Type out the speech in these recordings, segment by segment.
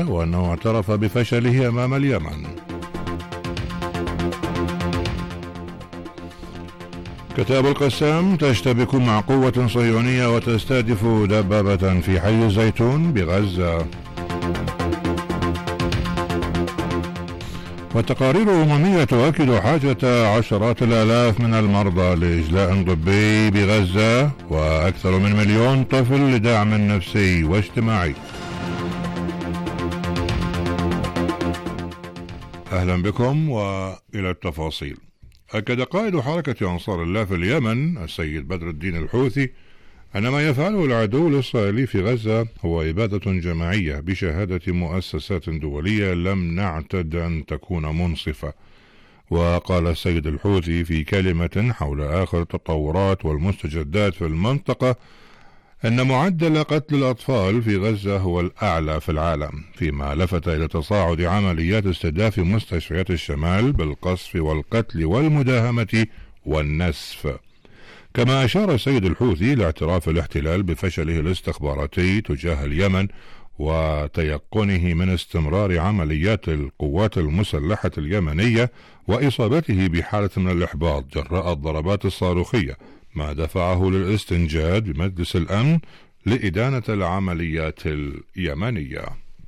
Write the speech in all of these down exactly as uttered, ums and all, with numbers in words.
وأنه اعترف بفشله أمام اليمن. كتاب القسام: تشتبك مع قوة صهيونية وتستهدف دبابة في حي الزيتون بغزة. والتقارير أممية تؤكد حاجة عشرات الآلاف من المرضى لإجلاء طبي بغزة، وأكثر من مليون طفل لدعم نفسي واجتماعي. أهلا بكم وإلى التفاصيل. أكد قائد حركة أنصار الله في اليمن السيد بدر الدين الحوثي أن ما يفعله العدو الإسرائيلي في غزة هو إبادة جماعية بشهادة مؤسسات دولية لم نعتد أن تكون منصفة. وقال السيد الحوثي في كلمة حول آخر التطورات والمستجدات في المنطقة أن معدل قتل الأطفال في غزة هو الأعلى في العالم، فيما لفت إلى تصاعد عمليات استهداف مستشفيات الشمال بالقصف والقتل والمداهمة والنسف. كما أشار السيد الحوثي لاعتراف الاحتلال بفشله الاستخباراتي تجاه اليمن وتيقنه من استمرار عمليات القوات المسلحة اليمنية وإصابته بحالة من الإحباط جراء الضربات الصاروخية، ما دفعه للاستنجاد بمجلس الأمن لإدانة العمليات اليمنية.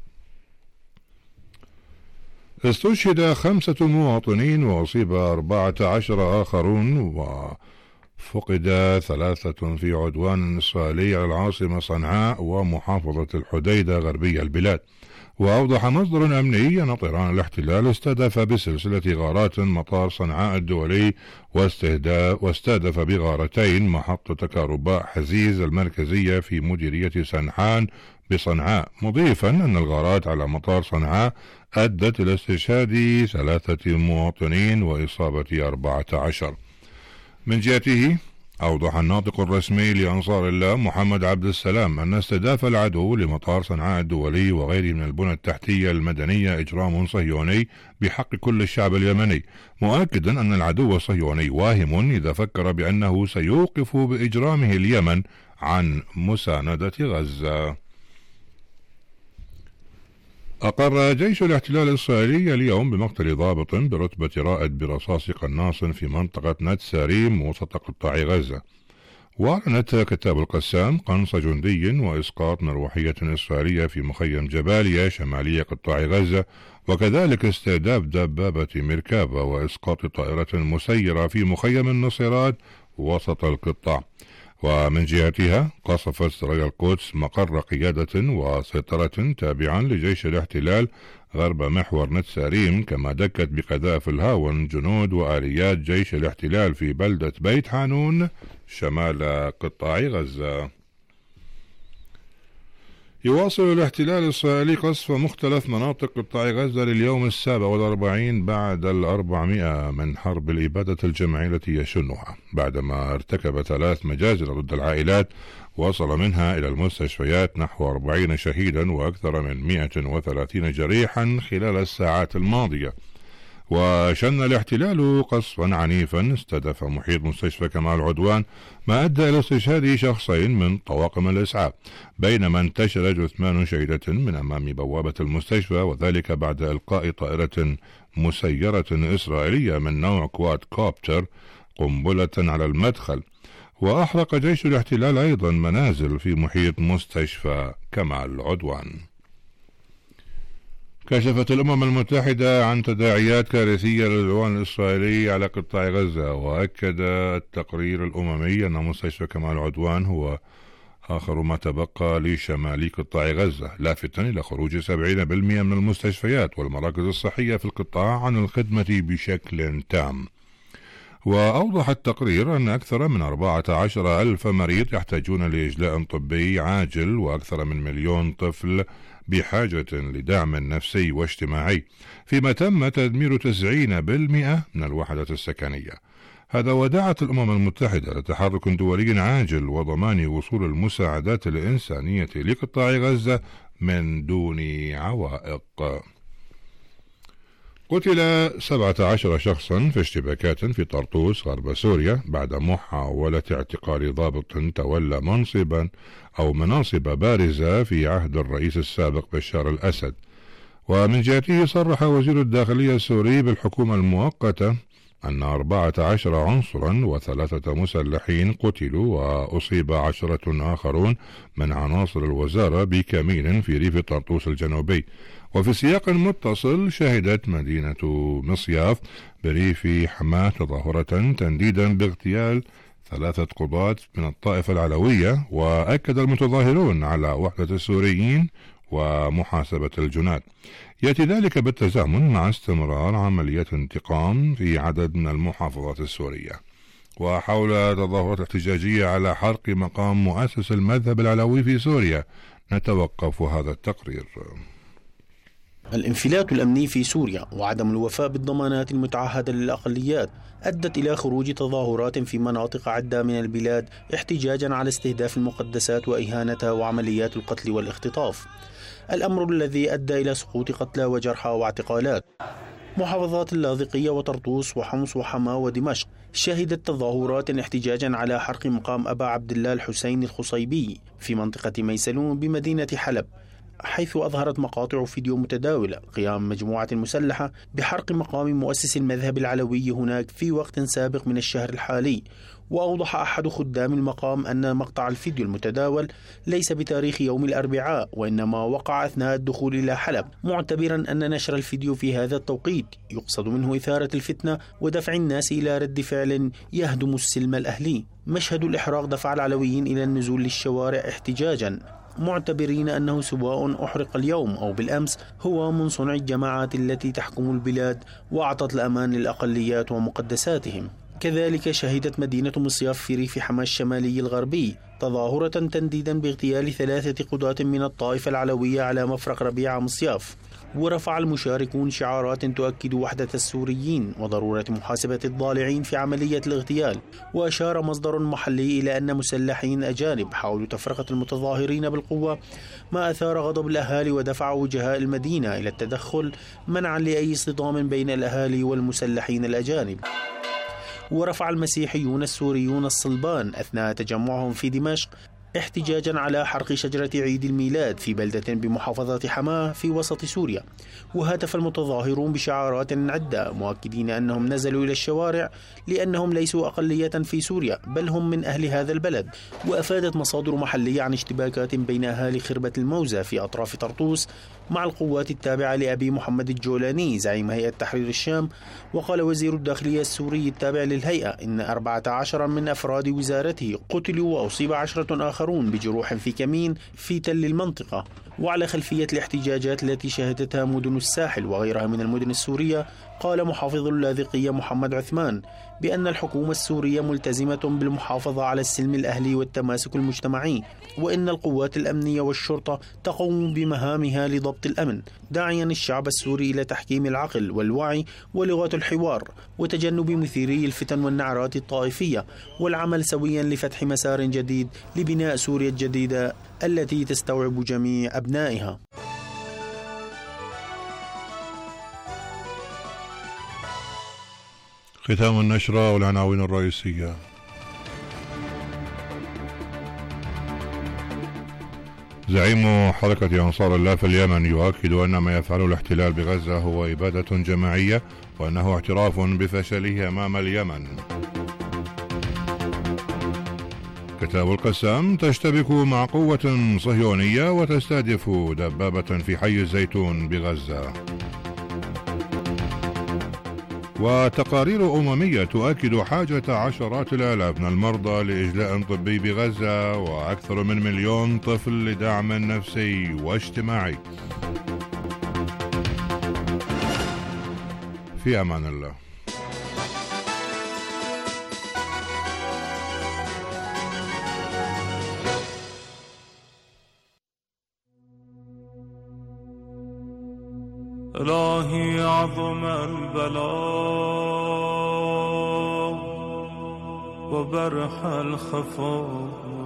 استشهد خمسة مواطنين وأصيب أربعة عشر آخرون وفقد ثلاثة في عدوان إسرائيلي على العاصمة صنعاء ومحافظة الحديدة غربي البلاد. وأوضح مصدر أمني أن طيران الاحتلال استهدف بسلسلة غارات مطار صنعاء الدولي واستهدف بغارتين محطة كهرباء حزيز المركزية في مديرية سنحان بصنعاء، مضيفا أن الغارات على مطار صنعاء أدت إلى استشهاد ثلاثة مواطنين وإصابة أربعة عشر. من جهته أوضح الناطق الرسمي لأنصار الله محمد عبد السلام أن استهداف العدو لمطار صنعاء الدولي وغيره من البنى التحتية المدنية إجرام صهيوني بحق كل الشعب اليمني، مؤكدا أن العدو الصهيوني واهم إذا فكر بأنه سيوقف بإجرامه اليمن عن مساندة غزة. أقر جيش الاحتلال الإسرائيلي اليوم بمقتل ضابط برتبة رائد برصاص قناص في منطقة نتساريم وسط قطاع غزة. وأعلنت كتاب القسام قنص جندي وإسقاط مروحية إسرائيلية في مخيم جباليا شمالي قطاع غزة، وكذلك استهداف دبابة ميركافا وإسقاط طائرة مسيرة في مخيم النصيرات وسط القطاع. ومن جهتها قصفت سرايا القدس مقر قيادة وسيطرة تابعا لجيش الاحتلال غرب محور نتساريم، كما دكت بقذائف الهاون جنود وآليات جيش الاحتلال في بلدة بيت حانون شمال قطاع غزة. يواصل الاحتلال الإسرائيلي قصف مختلف مناطق قطاع غزة لليوم السابع والأربعين بعد الأربعمائة من حرب الإبادة الجماعية التي يشنها، بعدما ارتكب ثلاث مجازر ضد العائلات وصل منها إلى المستشفيات نحو أربعين شهيدا وأكثر من مئة وثلاثين جريحا خلال الساعات الماضية. وشن الاحتلال قصفا عنيفا استهدف محيط مستشفى كمال عدوان، ما أدى إلى استشهاد شخصين من طواقم الإسعاف، بينما انتشر جثمان شهيدة من أمام بوابة المستشفى، وذلك بعد إلقاء طائرة مسيرة إسرائيلية من نوع كواد كوبتر قنبلة على المدخل. وأحرق جيش الاحتلال أيضا منازل في محيط مستشفى كمال عدوان. كشفت الأمم المتحدة عن تداعيات كارثية للعدوان الإسرائيلي على قطاع غزة، وأكد التقرير الأممي أن مستشفى كمال عدوان هو آخر ما تبقى لشمال قطاع غزة، لافتا إلى خروج سبعين بالمئة من المستشفيات والمراكز الصحية في القطاع عن الخدمة بشكل تام. وأوضح التقرير أن أكثر من أربعة عشر ألف مريض يحتاجون لإجلاء طبي عاجل، وأكثر من مليون طفل بحاجة لدعم نفسي واجتماعي، فيما تم تدمير تسعين بالمئة من الوحدات السكنية. هذا ودعت الأمم المتحدة لتحرك دولي عاجل وضمان وصول المساعدات الإنسانية لقطاع غزة من دون عوائق. قتل سبعة عشر شخصا في اشتباكات في طرطوس غرب سوريا بعد محاولة اعتقال ضابط تولى منصبا أو مناصب بارزة في عهد الرئيس السابق بشار الأسد. ومن جهته صرح وزير الداخلية السوري بالحكومة المؤقتة أن أربعة عشر عنصرا وثلاثة مسلحين قتلوا وأصيب عشرة آخرون من عناصر الوزارة بكمين في ريف طرطوس الجنوبي. وفي سياق متصل شهدت مدينة مصياف بريف حماة تظاهرة تنديدا باغتيال ثلاثة قضاة من الطائفة العلوية، وأكد المتظاهرون على وحدة السوريين ومحاسبة الجنات. يأتي ذلك بالتزامن مع استمرار عمليات انتقام في عدد من المحافظات السورية. وحول تظاهرات احتجاجية على حرق مقام مؤسس المذهب العلوي في سوريا نتوقف هذا التقرير. الانفلات الأمني في سوريا وعدم الوفاء بالضمانات المتعهدة للأقليات أدت إلى خروج تظاهرات في مناطق عدة من البلاد احتجاجا على استهداف المقدسات وإهانتها وعمليات القتل والاختطاف، الأمر الذي أدى إلى سقوط قتلى وجرحى واعتقالات. محافظات اللاذقية وطرطوس وحمص وحماة ودمشق شهدت تظاهرات احتجاجا على حرق مقام أبا عبد الله الحسين الخصيبي في منطقة ميسلون بمدينة حلب، حيث أظهرت مقاطع فيديو متداولة قيام مجموعة مسلحة بحرق مقام مؤسس المذهب العلوي هناك في وقت سابق من الشهر الحالي. وأوضح أحد خدام المقام أن مقطع الفيديو المتداول ليس بتاريخ يوم الأربعاء وإنما وقع أثناء الدخول إلى حلب، معتبرا أن نشر الفيديو في هذا التوقيت يقصد منه إثارة الفتنة ودفع الناس إلى رد فعل يهدم السلم الأهلي. مشهد الإحراق دفع العلويين إلى النزول للشوارع احتجاجا، معتبرين أنه سواء أحرق اليوم أو بالأمس هو من صنع الجماعات التي تحكم البلاد وأعطت الأمان للأقليات ومقدساتهم. كذلك شهدت مدينة مصياف في ريف حماة الشمالي الغربي تظاهرة تنديدا باغتيال ثلاثة قضاة من الطائفة العلوية على مفرق ربيع مصياف. ورفع المشاركون شعارات تؤكد وحدة السوريين وضرورة محاسبة الضالعين في عملية الاغتيال. وأشار مصدر محلي إلى أن مسلحين أجانب حاولوا تفرقة المتظاهرين بالقوة، ما أثار غضب الأهالي ودفع وجهاء المدينة إلى التدخل منعا لأي صدام بين الأهالي والمسلحين الأجانب. ورفع المسيحيون السوريون الصلبان أثناء تجمعهم في دمشق احتجاجا على حرق شجرة عيد الميلاد في بلدة بمحافظة حماة في وسط سوريا. وهتف المتظاهرون بشعارات عدة مؤكدين أنهم نزلوا إلى الشوارع لأنهم ليسوا أقلية في سوريا بل هم من أهل هذا البلد. وأفادت مصادر محلية عن اشتباكات بين أهالي خربة الموزة في أطراف طرطوس مع القوات التابعة لأبي محمد الجولاني زعيم هيئة تحرير الشام. وقال وزير الداخلية السوري التابع للهيئة إن أربعة عشر من أفراد وزارته قتلوا وأصيب عشرة آخرون بجروح في كمين في تل المنطقة. وعلى خلفية الاحتجاجات التي شهدتها مدن الساحل وغيرها من المدن السورية، قال محافظ اللاذقية محمد عثمان بأن الحكومة السورية ملتزمة بالمحافظة على السلم الأهلي والتماسك المجتمعي، وإن القوات الأمنية والشرطة تقوم بمهامها لضبط الأمن، داعيا الشعب السوري إلى تحكيم العقل والوعي ولغة الحوار وتجنب مثيري الفتن والنعرات الطائفية، والعمل سويا لفتح مسار جديد لبناء سوريا الجديدة التي تستوعب جميع أبنائها. ختام النشرة والعناوين الرئيسية. زعيم حركة أنصار الله في اليمن يؤكد أن ما يفعله الاحتلال بغزة هو إبادة جماعية وأنه اعتراف بفشله أمام اليمن. كتاب القسام تشتبك مع قوة صهيونية وتستهدف دبابة في حي الزيتون بغزة. وتقارير أممية تؤكد حاجة عشرات الآلاف من المرضى لإجلاء طبي بغزة وأكثر من مليون طفل لدعم نفسي واجتماعي. في أمان الله. إلهي عظم البلاء وبرح الخفاء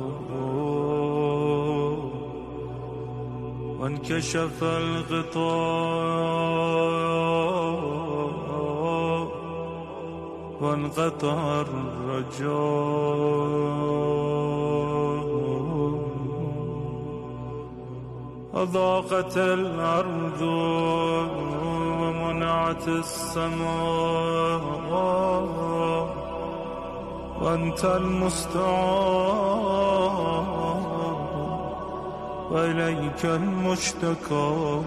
وانكشف الغطاء وانقطع الرجاء أضاقت الأرض طارت السماء وأنت المستعان وإليك المشتكى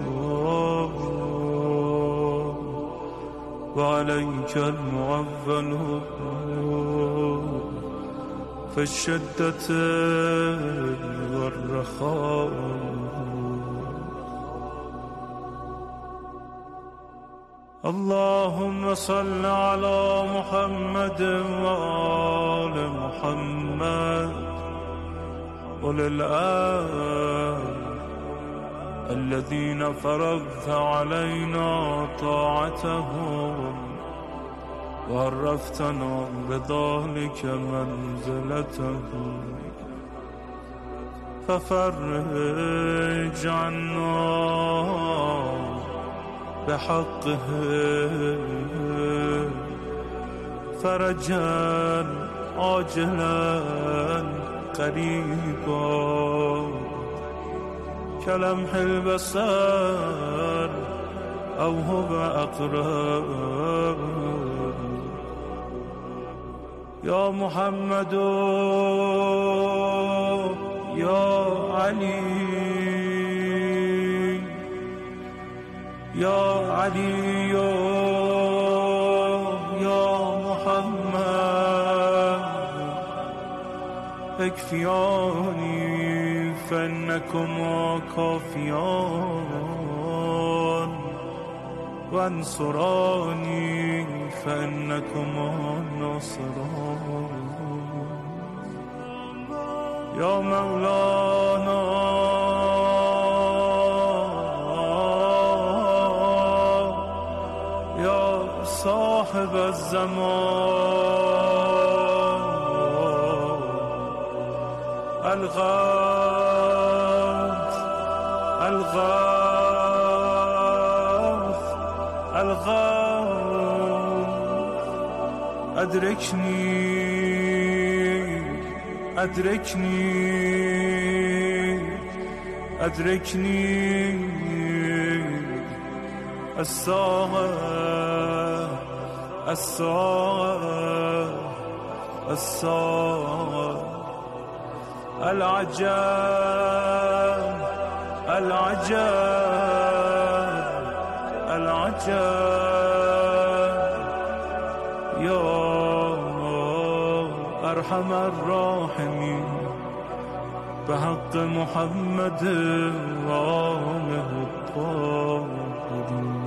وعليك المعول في الشدة والرخاء. اللهم صل على محمد وآل محمد وللآل الذين فرضت علينا طاعتهم وعرفتنا بذلك منزلتهم ففرج عنا بحقه فرجا عاجلا قريبا كلمح البصر أو هو أقرب. يا محمد يا علي يا علي يا محمد اكفياني فإنكما كافيان وانصراني فإنكما ناصران. يا مولانا يا صاحب الزمان الغوث الغوث الغوث أدركني أدركني أدركني الساعة الساعة الساعة العجاب العجاب العجاب. يا أرحم الراحمين بحق محمد وآله الطاهرين.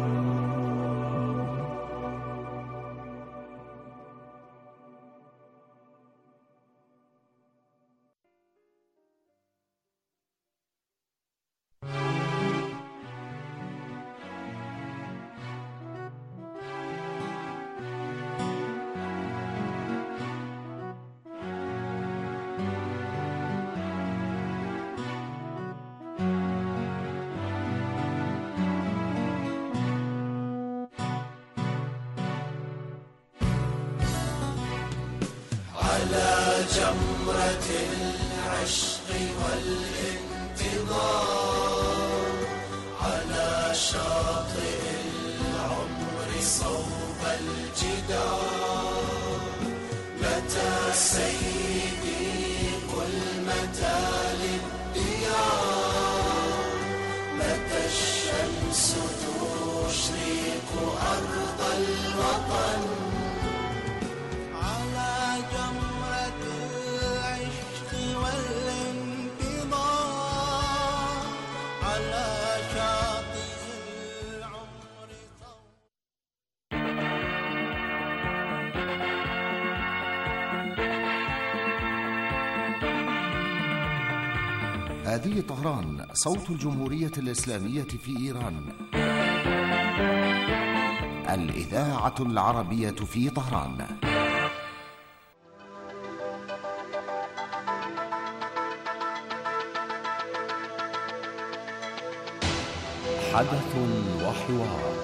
على جمرة العشق والانتظار على شاطئ العمر صوب الجدار متى سيدي قل متى للديار متى الشمس تشرق أرض الوطن هذه طهران صوت الجمهورية الإسلامية في إيران. الإذاعة العربية في طهران. حدث وحوار.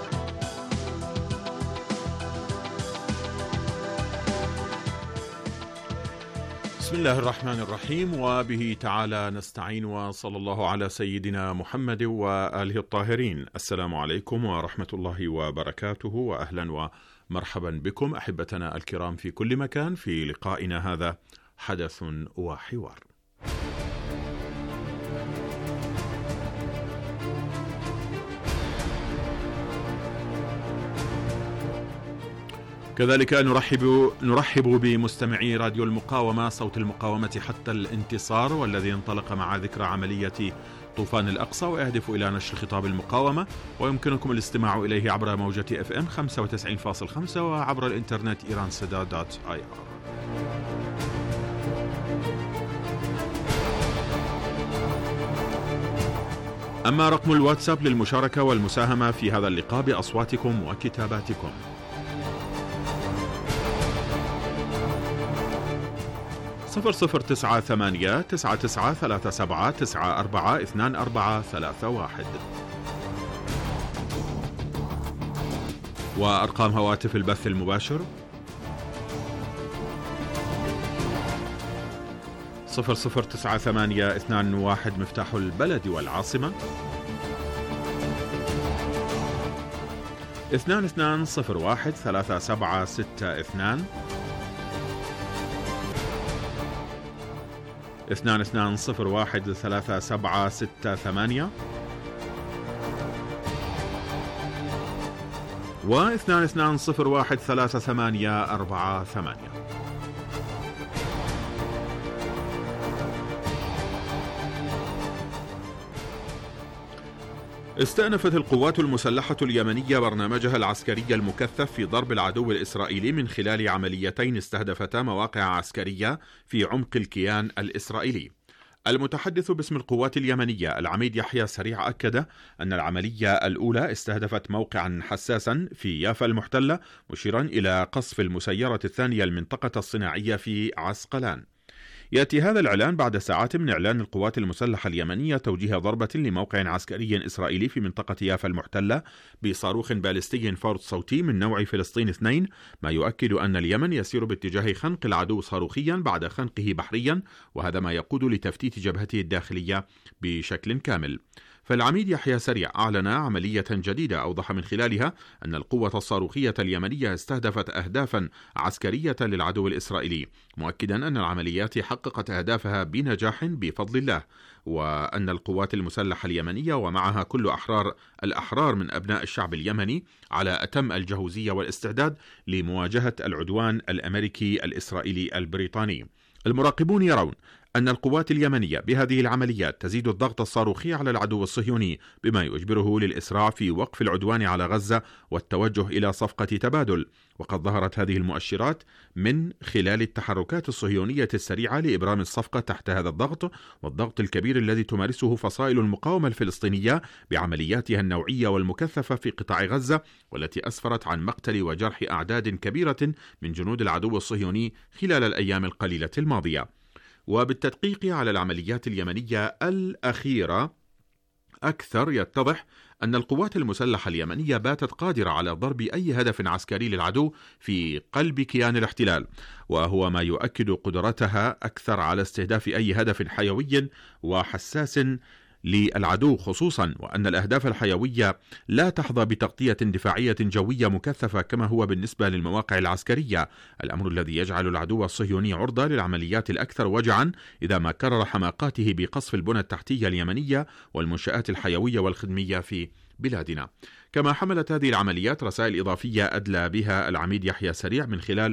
بسم الله الرحمن الرحيم، وبه تعالى نستعين، وصلى الله على سيدنا محمد وآله الطاهرين. السلام عليكم ورحمة الله وبركاته، وأهلا ومرحبا بكم أحبتنا الكرام في كل مكان في لقائنا هذا حدث وحوار. كذلك نرحب نرحب بمستمعي راديو المقاومة، صوت المقاومة حتى الانتصار، والذي انطلق مع ذكرى عملية طوفان الأقصى ويهدف إلى نشر خطاب المقاومة، ويمكنكم الاستماع إليه عبر موجة اف ام خمسة وتسعين فاصلة خمسة وعبر الإنترنت إيران سدا دوت آي آر. أما رقم الواتساب للمشاركة والمساهمة في هذا اللقاء بأصواتكم وكتاباتكم صفر صفر تسعة ثمانية تسعة تسعة ثلاثة سبعة تسعة أربعة اثنان أربعة ثلاثة واحد، وأرقام هواتف البث المباشر صفر صفر تسعة ثمانية اثنان واحد مفتاح البلد والعاصمة، اثنان اثنان صفر واحد ثلاثة سبعة ستة اثنان، اثنان اثنان صفر واحد ثلاثة سبعة ستة ثمانية، واثنان اثنان صفر واحد ثلاثة ثمانية أربعة ثمانية. استأنفت القوات المسلحة اليمنية برنامجها العسكري المكثف في ضرب العدو الإسرائيلي من خلال عمليتين استهدفتا مواقع عسكرية في عمق الكيان الإسرائيلي. المتحدث باسم القوات اليمنية العميد يحيى سريع أكد أن العملية الأولى استهدفت موقعا حساسا في يافا المحتلة، مشيرا إلى قصف المسيرة الثانية المنطقة الصناعية في عسقلان. يأتي هذا الإعلان بعد ساعات من إعلان القوات المسلحة اليمنية توجيه ضربة لموقع عسكري إسرائيلي في منطقة يافا المحتلة بصاروخ باليستي فورد صوتي من نوع فلسطين اثنين، ما يؤكد أن اليمن يسير باتجاه خنق العدو صاروخيا بعد خنقه بحريا، وهذا ما يقود لتفتيت جبهته الداخلية بشكل كامل. فالعميد يحيى سريع أعلن عملية جديدة أوضح من خلالها أن القوة الصاروخية اليمنية استهدفت أهدافا عسكرية للعدو الإسرائيلي، مؤكدا أن العمليات حققت أهدافها بنجاح بفضل الله، وأن القوات المسلحة اليمنية ومعها كل أحرار الأحرار من أبناء الشعب اليمني على أتم الجهوزية والاستعداد لمواجهة العدوان الأمريكي الإسرائيلي البريطاني. المراقبون يرون أن القوات اليمنية بهذه العمليات تزيد الضغط الصاروخي على العدو الصهيوني، بما يجبره للإسراع في وقف العدوان على غزة والتوجه إلى صفقة تبادل. وقد ظهرت هذه المؤشرات من خلال التحركات الصهيونية السريعة لإبرام الصفقة تحت هذا الضغط، والضغط الكبير الذي تمارسه فصائل المقاومة الفلسطينية بعملياتها النوعية والمكثفة في قطاع غزة، والتي أسفرت عن مقتل وجرح أعداد كبيرة من جنود العدو الصهيوني خلال الأيام القليلة الماضية. وبالتدقيق على العمليات اليمنية الأخيرة أكثر، يتضح أن القوات المسلحة اليمنية باتت قادرة على ضرب أي هدف عسكري للعدو في قلب كيان الاحتلال، وهو ما يؤكد قدرتها أكثر على استهداف أي هدف حيوي وحساس للعدو، خصوصا وأن الأهداف الحيوية لا تحظى بتغطية دفاعية جوية مكثفة كما هو بالنسبة للمواقع العسكرية، الأمر الذي يجعل العدو الصهيوني عرضة للعمليات الأكثر وجعا إذا ما كرر حماقاته بقصف البنى التحتية اليمنية والمنشآت الحيوية والخدمية في بلادنا. كما حملت هذه العمليات رسائل إضافية أدلى بها العميد يحيى سريع من خلال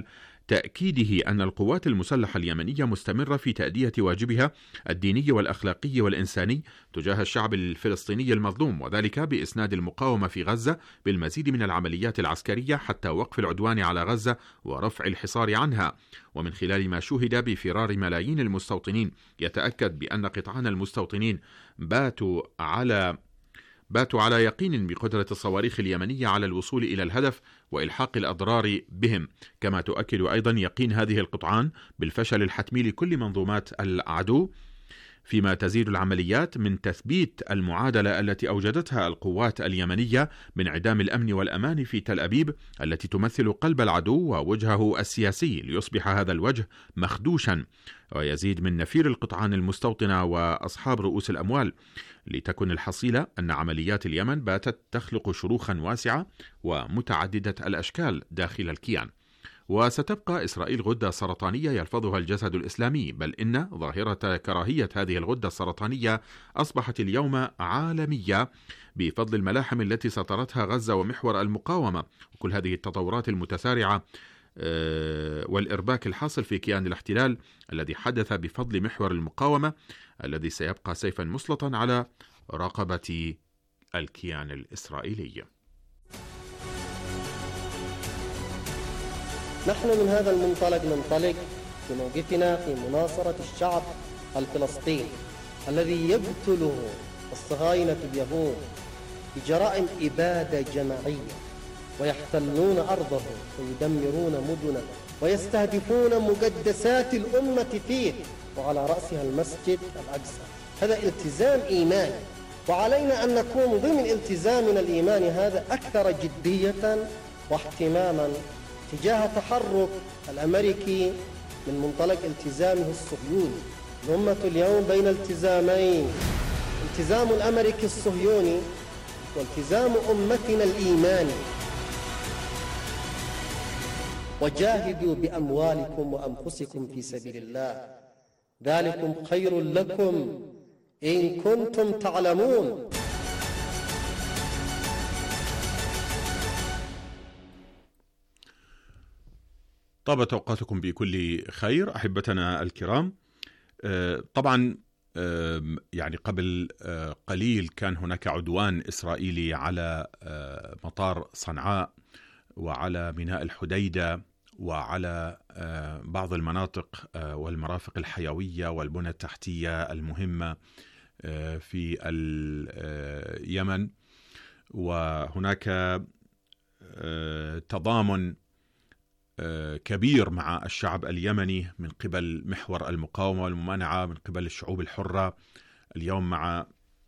تأكيده أن القوات المسلحة اليمنية مستمرة في تأدية واجبها الديني والأخلاقي والإنساني تجاه الشعب الفلسطيني المظلوم، وذلك بإسناد المقاومة في غزة بالمزيد من العمليات العسكرية حتى وقف العدوان على غزة ورفع الحصار عنها. ومن خلال ما شوهد بفرار ملايين المستوطنين يتأكد بأن قطعان المستوطنين باتوا على باتوا على يقين بقدرة الصواريخ اليمنية على الوصول إلى الهدف وإلحاق الأضرار بهم، كما تؤكد أيضا يقين هذه القطعان بالفشل الحتمي لكل منظومات العدو فيما تزيد العمليات من تثبيت المعادلة التي أوجدتها القوات اليمنية من انعدام الأمن والأمان في تل أبيب، التي تمثل قلب العدو ووجهه السياسي، ليصبح هذا الوجه مخدوشا ويزيد من نفير القطعان المستوطنة وأصحاب رؤوس الأموال، لتكن الحصيلة أن عمليات اليمن باتت تخلق شروخا واسعة ومتعددة الأشكال داخل الكيان. وستبقى إسرائيل غدة سرطانية يلفظها الجسد الإسلامي، بل إن ظاهرة كراهية هذه الغدة السرطانية أصبحت اليوم عالمية بفضل الملاحم التي سطرتها غزة ومحور المقاومة، وكل هذه التطورات المتسارعة والإرباك الحاصل في كيان الاحتلال الذي حدث بفضل محور المقاومة الذي سيبقى سيفا مسلطا على رقبة الكيان الإسرائيلي. نحن من هذا المنطلق ننطلق في موقفنا في مناصرة الشعب الفلسطيني الذي يقتله الصهاينة اليهود بجرائم إبادة جماعية، ويحتلون أرضه ويدمرون مدنه ويستهدفون مقدسات الأمة فيه، وعلى رأسها المسجد الأقصى. هذا التزام إيماني، وعلينا أن نكون ضمن التزامنا الإيماني هذا أكثر جدية واهتماما تجاه تحرك الأمريكي من منطلق التزامه الصهيوني. الأمة اليوم بين التزامين: التزام الأمريكي الصهيوني والتزام أمتنا الإيماني. وجاهدوا بأموالكم وأنفسكم في سبيل الله، ذلكم خير لكم إن كنتم تعلمون. طابت أوقاتكم بكل خير أحبتنا الكرام. طبعا يعني قبل قليل كان هناك عدوان إسرائيلي على مطار صنعاء وعلى ميناء الحديدة وعلى بعض المناطق والمرافق الحيوية والبنى التحتية المهمة في اليمن، وهناك تضامن كبير مع الشعب اليمني من قبل محور المقاومة والممانعة، من قبل الشعوب الحرة اليوم مع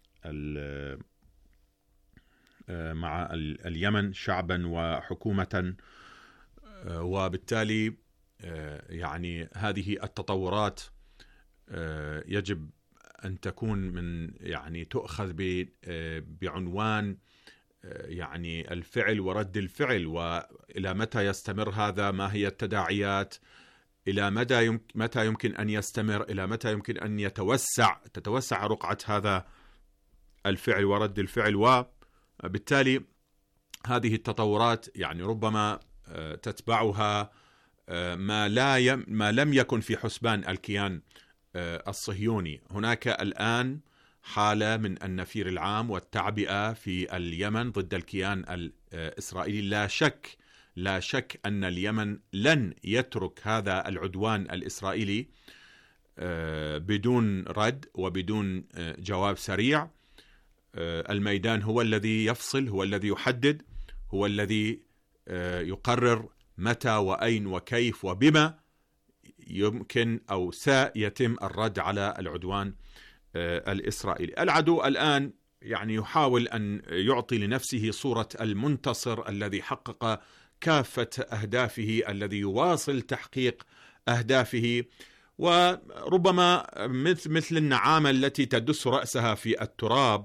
مع اليمن شعبا وحكومة. وبالتالي يعني هذه التطورات يجب أن تكون من يعني تؤخذ بعنوان يعني الفعل ورد الفعل، وإلى متى يستمر هذا، ما هي التداعيات، إلى مدى يمكن متى يمكن أن يستمر، إلى متى يمكن أن يتوسع تتوسع رقعة هذا الفعل ورد الفعل. وبالتالي هذه التطورات يعني ربما تتبعها ما لا يم ما لم يكن في حسبان الكيان الصهيوني. هناك الآن حالة من النفير العام والتعبئة في اليمن ضد الكيان الإسرائيلي. لا شك لا شك أن اليمن لن يترك هذا العدوان الإسرائيلي بدون رد وبدون جواب سريع. الميدان هو الذي يفصل، هو الذي يحدد، هو الذي يقرر متى وأين وكيف وبما يمكن أو سيتم الرد على العدوان الإسرائيلي. العدو الآن يعني يحاول أن يعطي لنفسه صورة المنتصر الذي حقق كافة أهدافه، الذي يواصل تحقيق أهدافه، وربما مثل مثل النعامة التي تدس رأسها في التراب.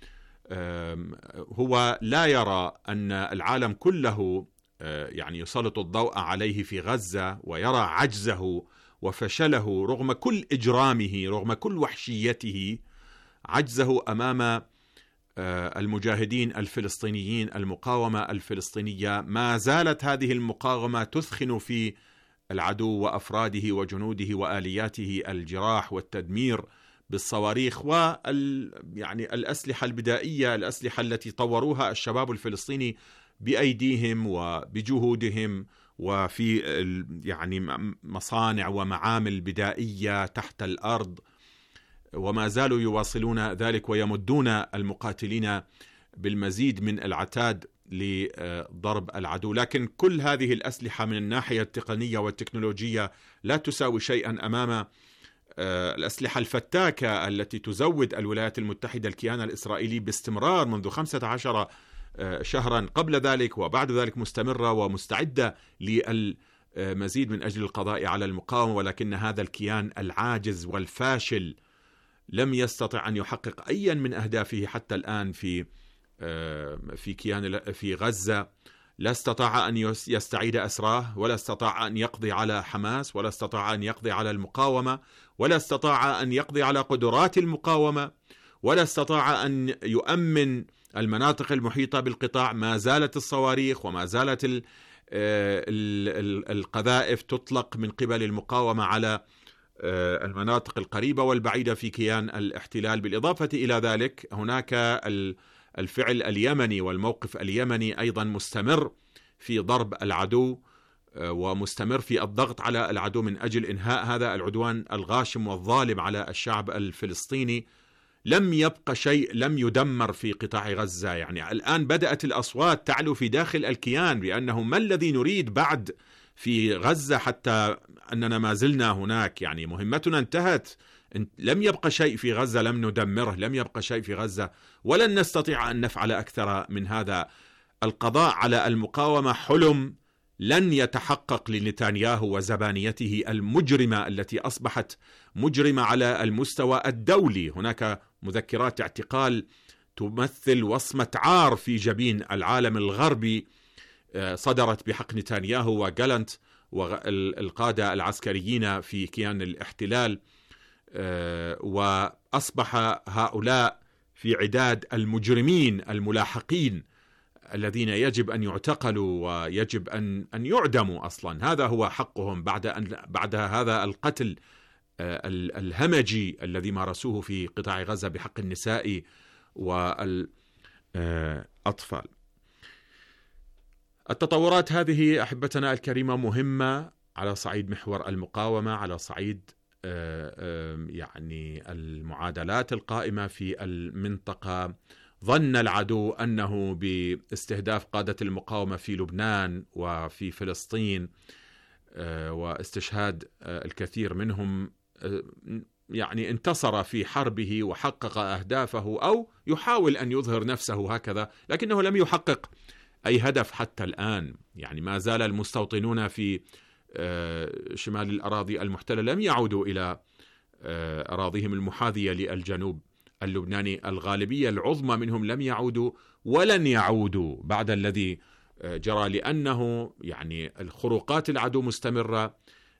هو لا يرى أن العالم كله يعني يسلط الضوء عليه في غزة، ويرى عجزه وفشله رغم كل إجرامه، رغم كل وحشيته، عجزه أمام المجاهدين الفلسطينيين، المقاومة الفلسطينية. ما زالت هذه المقاومة تثخن في العدو وأفراده وجنوده وآلياته الجراح والتدمير بالصواريخ وال يعني الأسلحة البدائية، الأسلحة التي طوروها الشباب الفلسطيني بأيديهم وبجهودهم، وفي يعني مصانع ومعامل بدائية تحت الأرض، وما زالوا يواصلون ذلك ويمدون المقاتلين بالمزيد من العتاد لضرب العدو. لكن كل هذه الأسلحة من الناحية التقنية والتكنولوجية لا تساوي شيئا أمام الأسلحة الفتاكة التي تزود الولايات المتحدة الكيان الإسرائيلي باستمرار منذ خمسة عشر شهرا قبل ذلك وبعد ذلك مستمرة ومستعدة للمزيد من أجل القضاء على المقاومة، ولكن هذا الكيان العاجز والفاشل لم يستطع أن يحقق أيا من أهدافه حتى الآن في في كيان في غزة. لا استطاع أن يستعيد أسراه، ولا استطاع أن يقضي على حماس، ولا استطاع أن يقضي على المقاومة، ولا استطاع أن يقضي على قدرات المقاومة، ولا استطاع أن يؤمن المناطق المحيطة بالقطاع. ما زالت الصواريخ وما زالت القذائف تطلق من قبل المقاومة على المناطق القريبة والبعيدة في كيان الاحتلال. بالإضافة إلى ذلك هناك الفعل اليمني والموقف اليمني أيضا مستمر في ضرب العدو ومستمر في الضغط على العدو من أجل إنهاء هذا العدوان الغاشم والظالم على الشعب الفلسطيني. لم يبقى شيء لم يدمر في قطاع غزة. يعني الآن بدأت الأصوات تعلو في داخل الكيان بأنه ما الذي نريد بعد في غزة حتى أننا ما زلنا هناك، يعني مهمتنا انتهت، لم يبقى شيء في غزة لم ندمره، لم يبقى شيء في غزة ولن نستطيع أن نفعل أكثر من هذا. القضاء على المقاومة حلم لن يتحقق لنتنياهو وزبانيته المجرمة التي أصبحت مجرمة على المستوى الدولي. هناك مذكرات اعتقال تمثل وصمة عار في جبين العالم الغربي صدرت بحق نتنياهو وجالنت والقادة العسكريين في كيان الاحتلال، وأصبح هؤلاء في عداد المجرمين الملاحقين الذين يجب أن يعتقلوا ويجب أن أن يعدموا أصلا. هذا هو حقهم بعد أن بعد هذا القتل الهمجي الذي مارسوه في قطاع غزة بحق النساء والأطفال. التطورات هذه أحبتنا الكريمة مهمة على صعيد محور المقاومة، على صعيد يعني المعادلات القائمة في المنطقة. ظن العدو أنه باستهداف قادة المقاومة في لبنان وفي فلسطين واستشهاد الكثير منهم يعني انتصر في حربه وحقق أهدافه، أو يحاول أن يظهر نفسه هكذا، لكنه لم يحقق أي هدف حتى الآن. يعني ما زال المستوطنون في شمال الأراضي المحتلة لم يعودوا إلى أراضيهم المحاذية للجنوب اللبناني. الغالبية العظمى منهم لم يعودوا ولن يعودوا بعد الذي جرى، لأنه يعني الخروقات العدو مستمرة،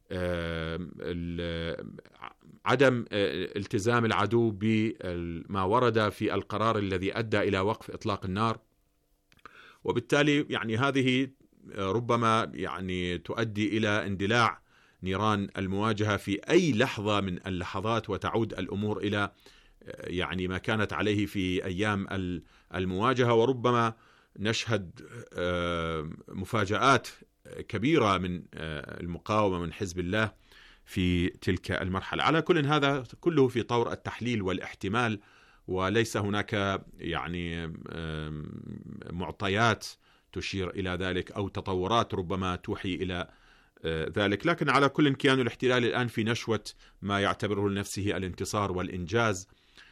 عدم التزام العدو بما ورد في القرار الذي أدى إلى وقف إطلاق النار، وبالتالي يعني هذه ربما يعني تؤدي إلى اندلاع نيران المواجهة في أي لحظة من اللحظات، وتعود الأمور إلى يعني ما كانت عليه في أيام المواجهة. وربما نشهد مفاجآت كبيرة من المقاومة من حزب الله في تلك المرحلة. على كل هذا كله في طور التحليل والاحتمال، وليس هناك يعني معطيات تشير إلى ذلك أو تطورات ربما توحي إلى ذلك. لكن على كل كيان الاحتلال الآن في نشوة ما يعتبره لنفسه الانتصار والإنجاز،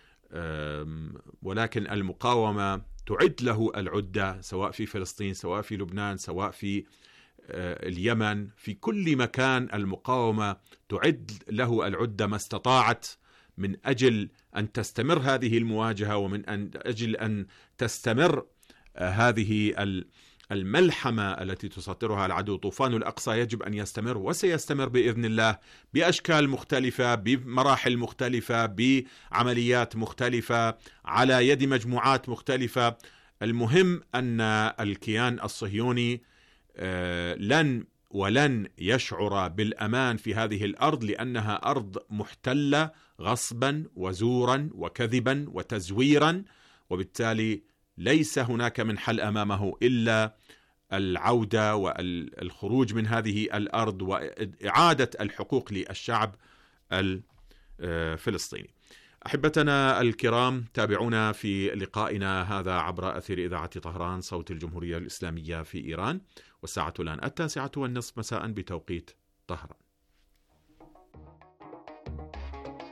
ولكن المقاومة تعد له العدة، سواء في فلسطين، سواء في لبنان، سواء في اليمن، في كل مكان المقاومة تعد له العدة ما استطاعت من أجل أن تستمر هذه المواجهة، ومن أجل أن تستمر هذه الملحمة التي تسطرها العدو. طوفان الأقصى يجب أن يستمر وسيستمر بإذن الله بأشكال مختلفة، بمراحل مختلفة، بعمليات مختلفة، على يد مجموعات مختلفة. المهم أن الكيان الصهيوني لن ولن يشعر بالأمان في هذه الأرض، لأنها أرض محتلة غصبا وزورا وكذبا وتزويرا، وبالتالي ليس هناك من حل أمامه إلا العودة والخروج من هذه الأرض وإعادة الحقوق للشعب الفلسطيني. أحبتنا الكرام، تابعونا في لقائنا هذا عبر أثير إذاعة طهران صوت الجمهورية الإسلامية في إيران، والساعة الآن التاسعة والنصف مساء بتوقيت طهران.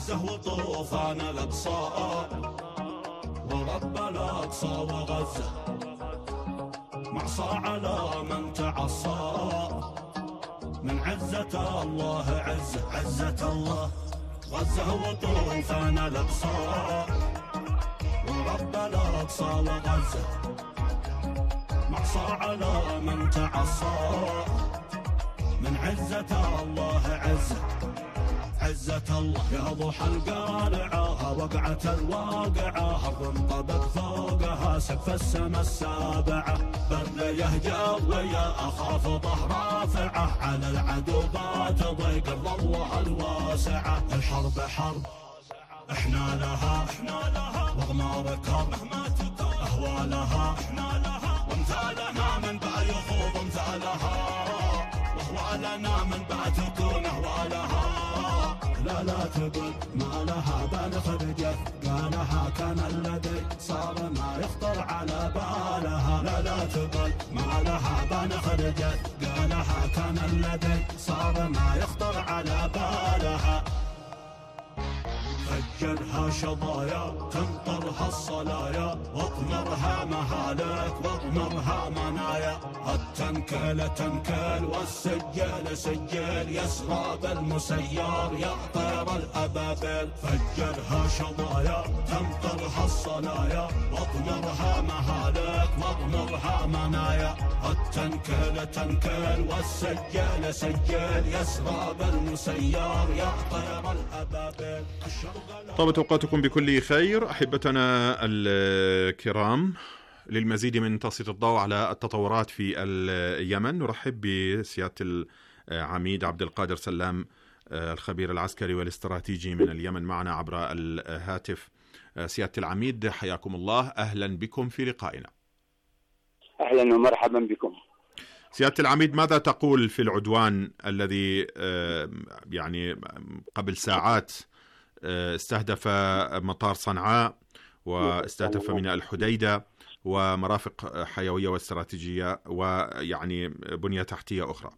غزة وطوفان الأقصى ورب الأقصى وغزة معصى على من تعصى من عزة الله عزة عزة الله غزة وطوفان الأقصى ورب الأقصى وغزة معصى على من تعصى من عزة الله عزة عزة الله يا ضحى القارعة وقعة الواقعة الرنطبق فوقها سقف السما السابعة برد يهجر ويا أخاف ظهر رافعة على العدو بات ضيق الله الواسعة الحرب حرب احنا لها احنا لها واغمار كرب مهما تكون اهوالها احنا لها وامثالنا من بقى يخوض امثالها وهو لنا من بقى تكون اهوالها لا لا تقول ما لها بال خرجت قالها كان الذي صار ما يخطر على بالها لا لا تقول ما لها بال خرجت قالها كان الذي صار ما يخطر على بالها فجرها شظايا تنطرها الصلايا واضمرها مهالك واضمرها منايا التنكيل تنكيل والسجال سجال يسرى بالمسيار يا طير الأبابيل فجرها شظايا تنطرها الصلايا واضمرها مهالك واضمرها منايا التنكيل تنكيل والسجال سجال يسرى بالمسيار يا طير الأبابيل. طابت أوقاتكم بكل خير أحبتنا الكرام. للمزيد من تسليط الضوء على التطورات في اليمن نرحب بسيادة العميد عبد القادر سلام الخبير العسكري والاستراتيجي من اليمن معنا عبر الهاتف. سيادة العميد حياكم الله، أهلا بكم في لقائنا. أهلا ومرحبا بكم. سيادة العميد، ماذا تقول في العدوان الذي يعني قبل ساعات استهدف مطار صنعاء واستهدف ميناء الحديدة ومرافق حيوية واستراتيجية ويعني بنية تحتية أخرى؟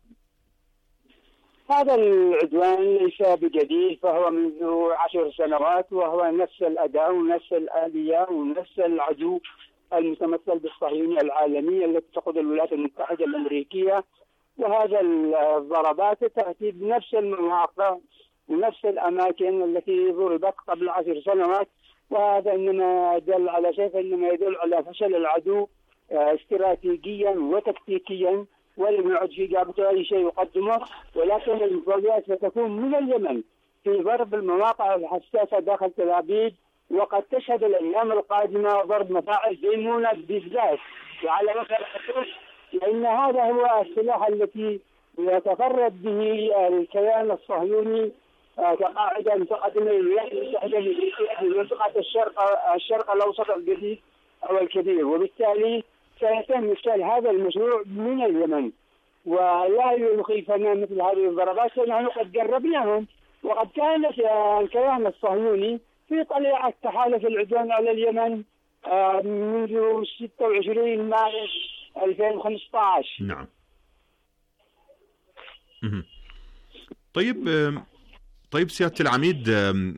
هذا العدوان ليس بجديد، فهو منذ عشر سنوات وهو نفس الأداء ونفس الآلية ونفس العدو المتمثل بالصهيونية العالمية التي تقود الولايات المتحدة الأمريكية. وهذا الضربات تأتي بنفس المواقع ونفس الأماكن التي ضربت قبل عشر سنوات، وهذا إنما يدل على شيء، إنما يدل على فشل العدو استراتيجيا وتكتيكيا، ولم يعد في جابته أي شيء يقدمه، ولكن الإمكانيات ستكون من اليمن في ضرب المواقع الحساسة داخل تل أبيب، وقد تشهد الأيام القادمة ضرب مفاعل ديمونة بالذات وعلى وجه الخصوص، لأن هذا هو السلاح الذي يتفرد به الكيان الصهيوني كقاعدة متقدمة للولايات المتحدة الأمريكية في منطقة الشرق الشرق الأوسط الجديد أو الكبير، وبالتالي سيتم إفشال هذا المشروع من اليمن. ولا يخيفنا مثل هذه الضربات، لأننا قد جربناهم، وقد كان الكيان الصهيوني في طليعة تحالف العدوان على اليمن منذ ستة وعشرين مارس ألفين وخمسة عشر. نعم. طيب طيب سيادة العميد،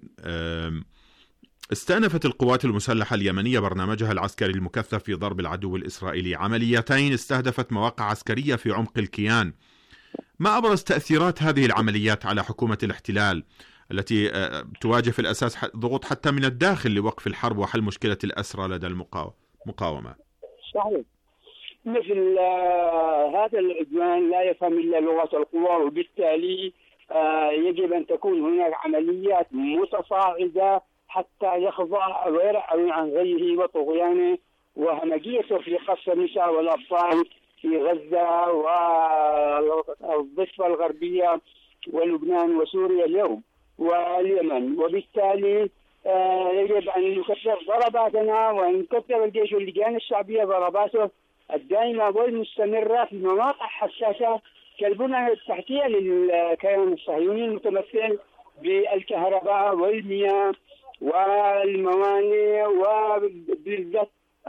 استأنفت القوات المسلحة اليمنية برنامجها العسكري المكثف في ضرب العدو الإسرائيلي، عمليتين استهدفت مواقع عسكرية في عمق الكيان. ما أبرز تأثيرات هذه العمليات على حكومة الاحتلال التي تواجه في الأساس ضغوط حتى من الداخل لوقف الحرب وحل مشكلة الأسرى لدى المقاومة؟ صحيح. مثل هذا العدوان لا يفهم إلا لغة القوى، وبالتالي يجب أن تكون هناك عمليات متصاعدة حتى يخضع ويرعى عن غيه وطغيانه وهمجيته في قصف النساء والأطفال في غزة والضفة الغربية ولبنان وسوريا اليوم واليمن. وبالتالي يجب أن نكثر ضرباتنا وأن نكثر الجيش واللجان الشعبية ضرباته الدائمة والمستمرة في مواقع حساسة كالبنى التحتية للكيان الصهيوني المتمثل بالكهرباء والمياه والموانئ وبالذات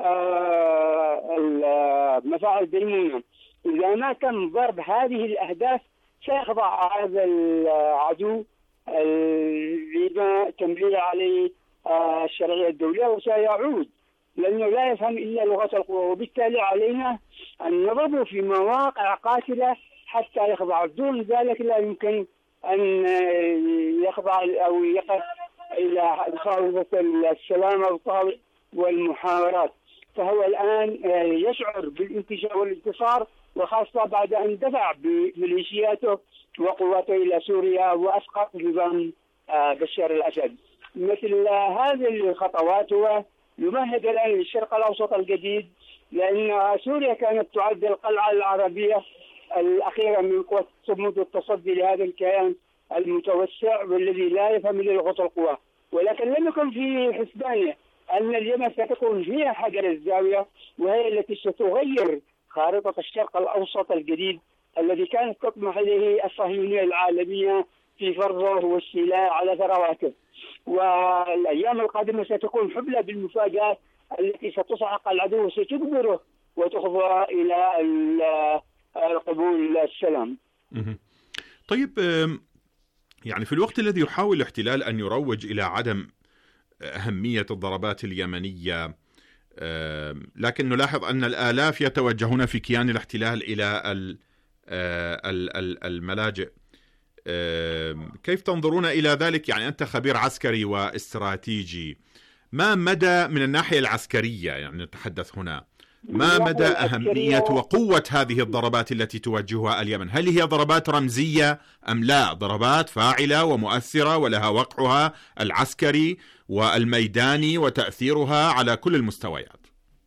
المفاعل ديمونة. إذا ما تم ضرب هذه الأهداف سيخضع هذا العدو لما تمرير عليه الشرعية الدولية وسيعود، لأنه لا يفهم إلا لغة القوى، وبالتالي علينا أن نضرب في مواقع قاتلة حتى يخضع. دون ذلك لا يمكن أن يخضع أو يقف إلى مفاوضة السلام والمحاورات. فهو الآن يشعر بالانتشار والانتصار، وخاصة بعد أن دفع بميليشياته وقواته إلى سوريا وأسقط نظام بشار الأسد. مثل هذه الخطوات هو يمهد الآن للشرق الأوسط الجديد، لأن سوريا كانت تعد القلعة العربية الأخيرة من قوة صمود التصدي لهذا الكيان المتوسع والذي لا يفهم إلا لغة القوى. ولكن لم يكن في حسبانه أن اليمن ستكون هي حجر الزاوية، وهي التي ستغير خارطة الشرق الأوسط الجديد الذي كانت تطمح إليه الصهيونية العالمية في فرضه واستيلاء على ثرواته. والأيام القادمة ستكون حبلى بالمفاجآت التي ستصعق العدو وستجبره وتخضع إلى قبول السلام. طيب، يعني في الوقت الذي يحاول الاحتلال أن يروج إلى عدم أهمية الضربات اليمنية، لكن نلاحظ أن الآلاف يتوجهون في كيان الاحتلال إلى الملاجئ. كيف تنظرون إلى ذلك؟ يعني أنت خبير عسكري واستراتيجي، ما مدى من الناحية العسكرية، يعني نتحدث هنا، ما مدى أهمية وقوة هذه الضربات التي توجهها اليمن؟ هل هي ضربات رمزية أم لا ضربات فاعلة ومؤثرة ولها وقعها العسكري والميداني وتأثيرها على كل المستويات؟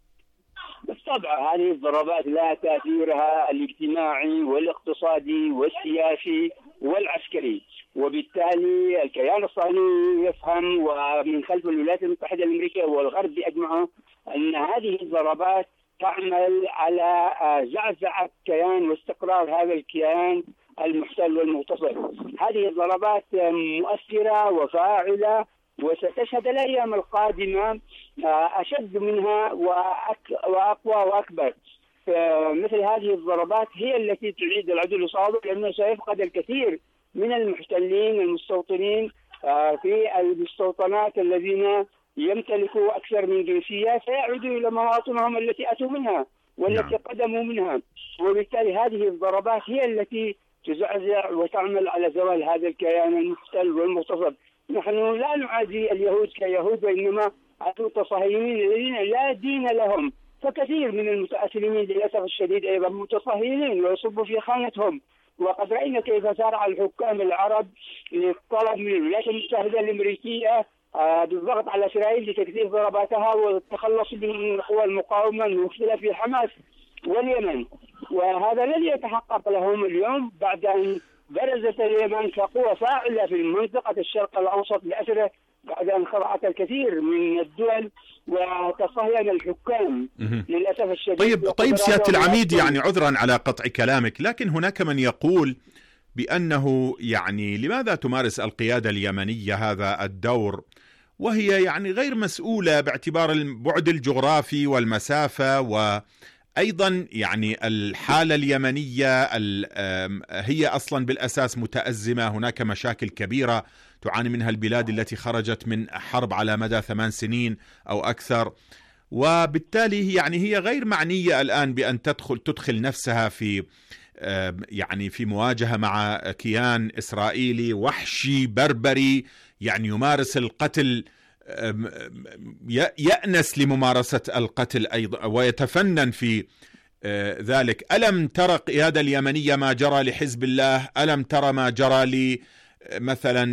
بالطبع هذه الضربات لها تأثيرها الاجتماعي والاقتصادي والسياسي والعسكري، وبالتالي الكيان الصهيوني يفهم ومن خلف الولايات المتحدة الأمريكية والغرب بأجمعه أن هذه الضربات تعمل على زعزعة كيان واستقرار هذا الكيان المحتل والمغتصب. هذه الضربات مؤثرة وفاعلة وستشهد الأيام القادمة أشد منها وأقوى وأكبر. مثل هذه الضربات هي التي تعيد العدو لصابه، لأنه سيفقد الكثير من المحتلين المستوطنين في المستوطنات الذين يمتلكوا أكثر من جنسية، سيعودوا إلى مواطنهم التي أتوا منها والتي قدموا منها. وبالتالي هذه الضربات هي التي تزعزع وتعمل على زوال هذا الكيان المحتل والمغتصب. نحن لا نعادي اليهود كيهود، وإنما عدو الصهيونيين الذين لا دين لهم. فكثير من المتأثرين للأسف الشديد أيضا متصهيونين ويصبوا في خانتهم. وقد رأينا كيف سارع الحكام العرب للطلب من الولايات المتحدة الأمريكية بالضغط على إسرائيل لتكثيف ضرباتها والتخلص من قوى المقاومة الممثلة في حماس واليمن. وهذا الذي يتحقق لهم اليوم بعد أن برزت اليمن كقوة فاعلة في منطقة الشرق الأوسط بأسره، بعد أن خضعت الكثير من الدول وتصهين الحكام للأسف الشديد. طيب طيب سيادة العميد، يعني عذرا على قطع كلامك، لكن هناك من يقول بأنه يعني لماذا تمارس القيادة اليمنية هذا الدور وهي يعني غير مسؤولة باعتبار البعد الجغرافي والمسافة، وأيضا يعني الحالة اليمنية هي أصلا بالأساس متأزمة، هناك مشاكل كبيرة تعاني منها البلاد التي خرجت من حرب على مدى ثمان سنين أو أكثر، وبالتالي يعني هي غير معنية الآن بأن تدخل تدخل نفسها في يعني في مواجهة مع كيان إسرائيلي وحشي بربري يعني يمارس القتل، يأنس لممارسة القتل أيضا ويتفنن في ذلك. ألم ترى قيادة اليمنية ما جرى لحزب الله؟ ألم ترى ما جرى لي مثلا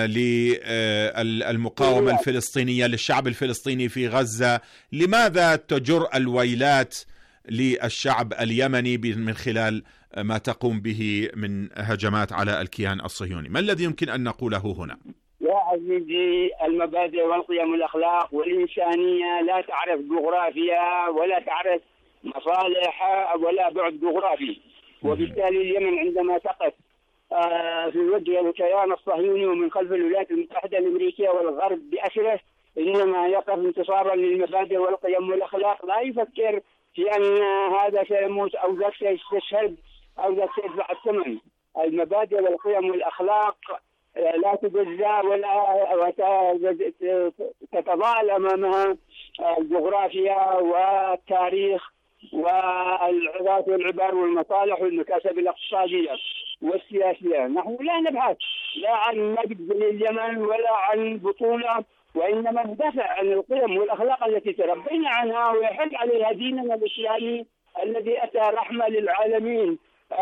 للمقاومة الفلسطينية للشعب الفلسطيني في غزة؟ لماذا تجر الويلات للشعب اليمني من خلال ما تقوم به من هجمات على الكيان الصهيوني؟ ما الذي يمكن أن نقوله هنا؟ يا عزيزي، المبادئ والقيم والأخلاق والإنسانية لا تعرف جغرافيا ولا تعرف مصالح ولا بعد جغرافي. وبالتالي اليمن عندما تقف في وجه الكيان الصهيوني ومن خلف الولايات المتحدة الأمريكية والغرب بأسره، إنما يقف انتصارا للمبادئ والقيم والأخلاق، لا يفكر في أن هذا سيموت أو ذاك سيستشهد أو ذاك سيدفع الثمن. المبادئ والقيم والأخلاق لا تجزى ولا تتضاءل أمامها الجغرافيا والتاريخ والعادات والعبار والمصالح والمكاسب الاقتصادية والسياسية. نحن لا نبحث لا عن مجد لليمن ولا عن بطولة، وإنما ندافع عن القيم والأخلاق التي تربينا عنها ويحل عليها ديننا الإسلامي الذي أتى رحمة للعالمين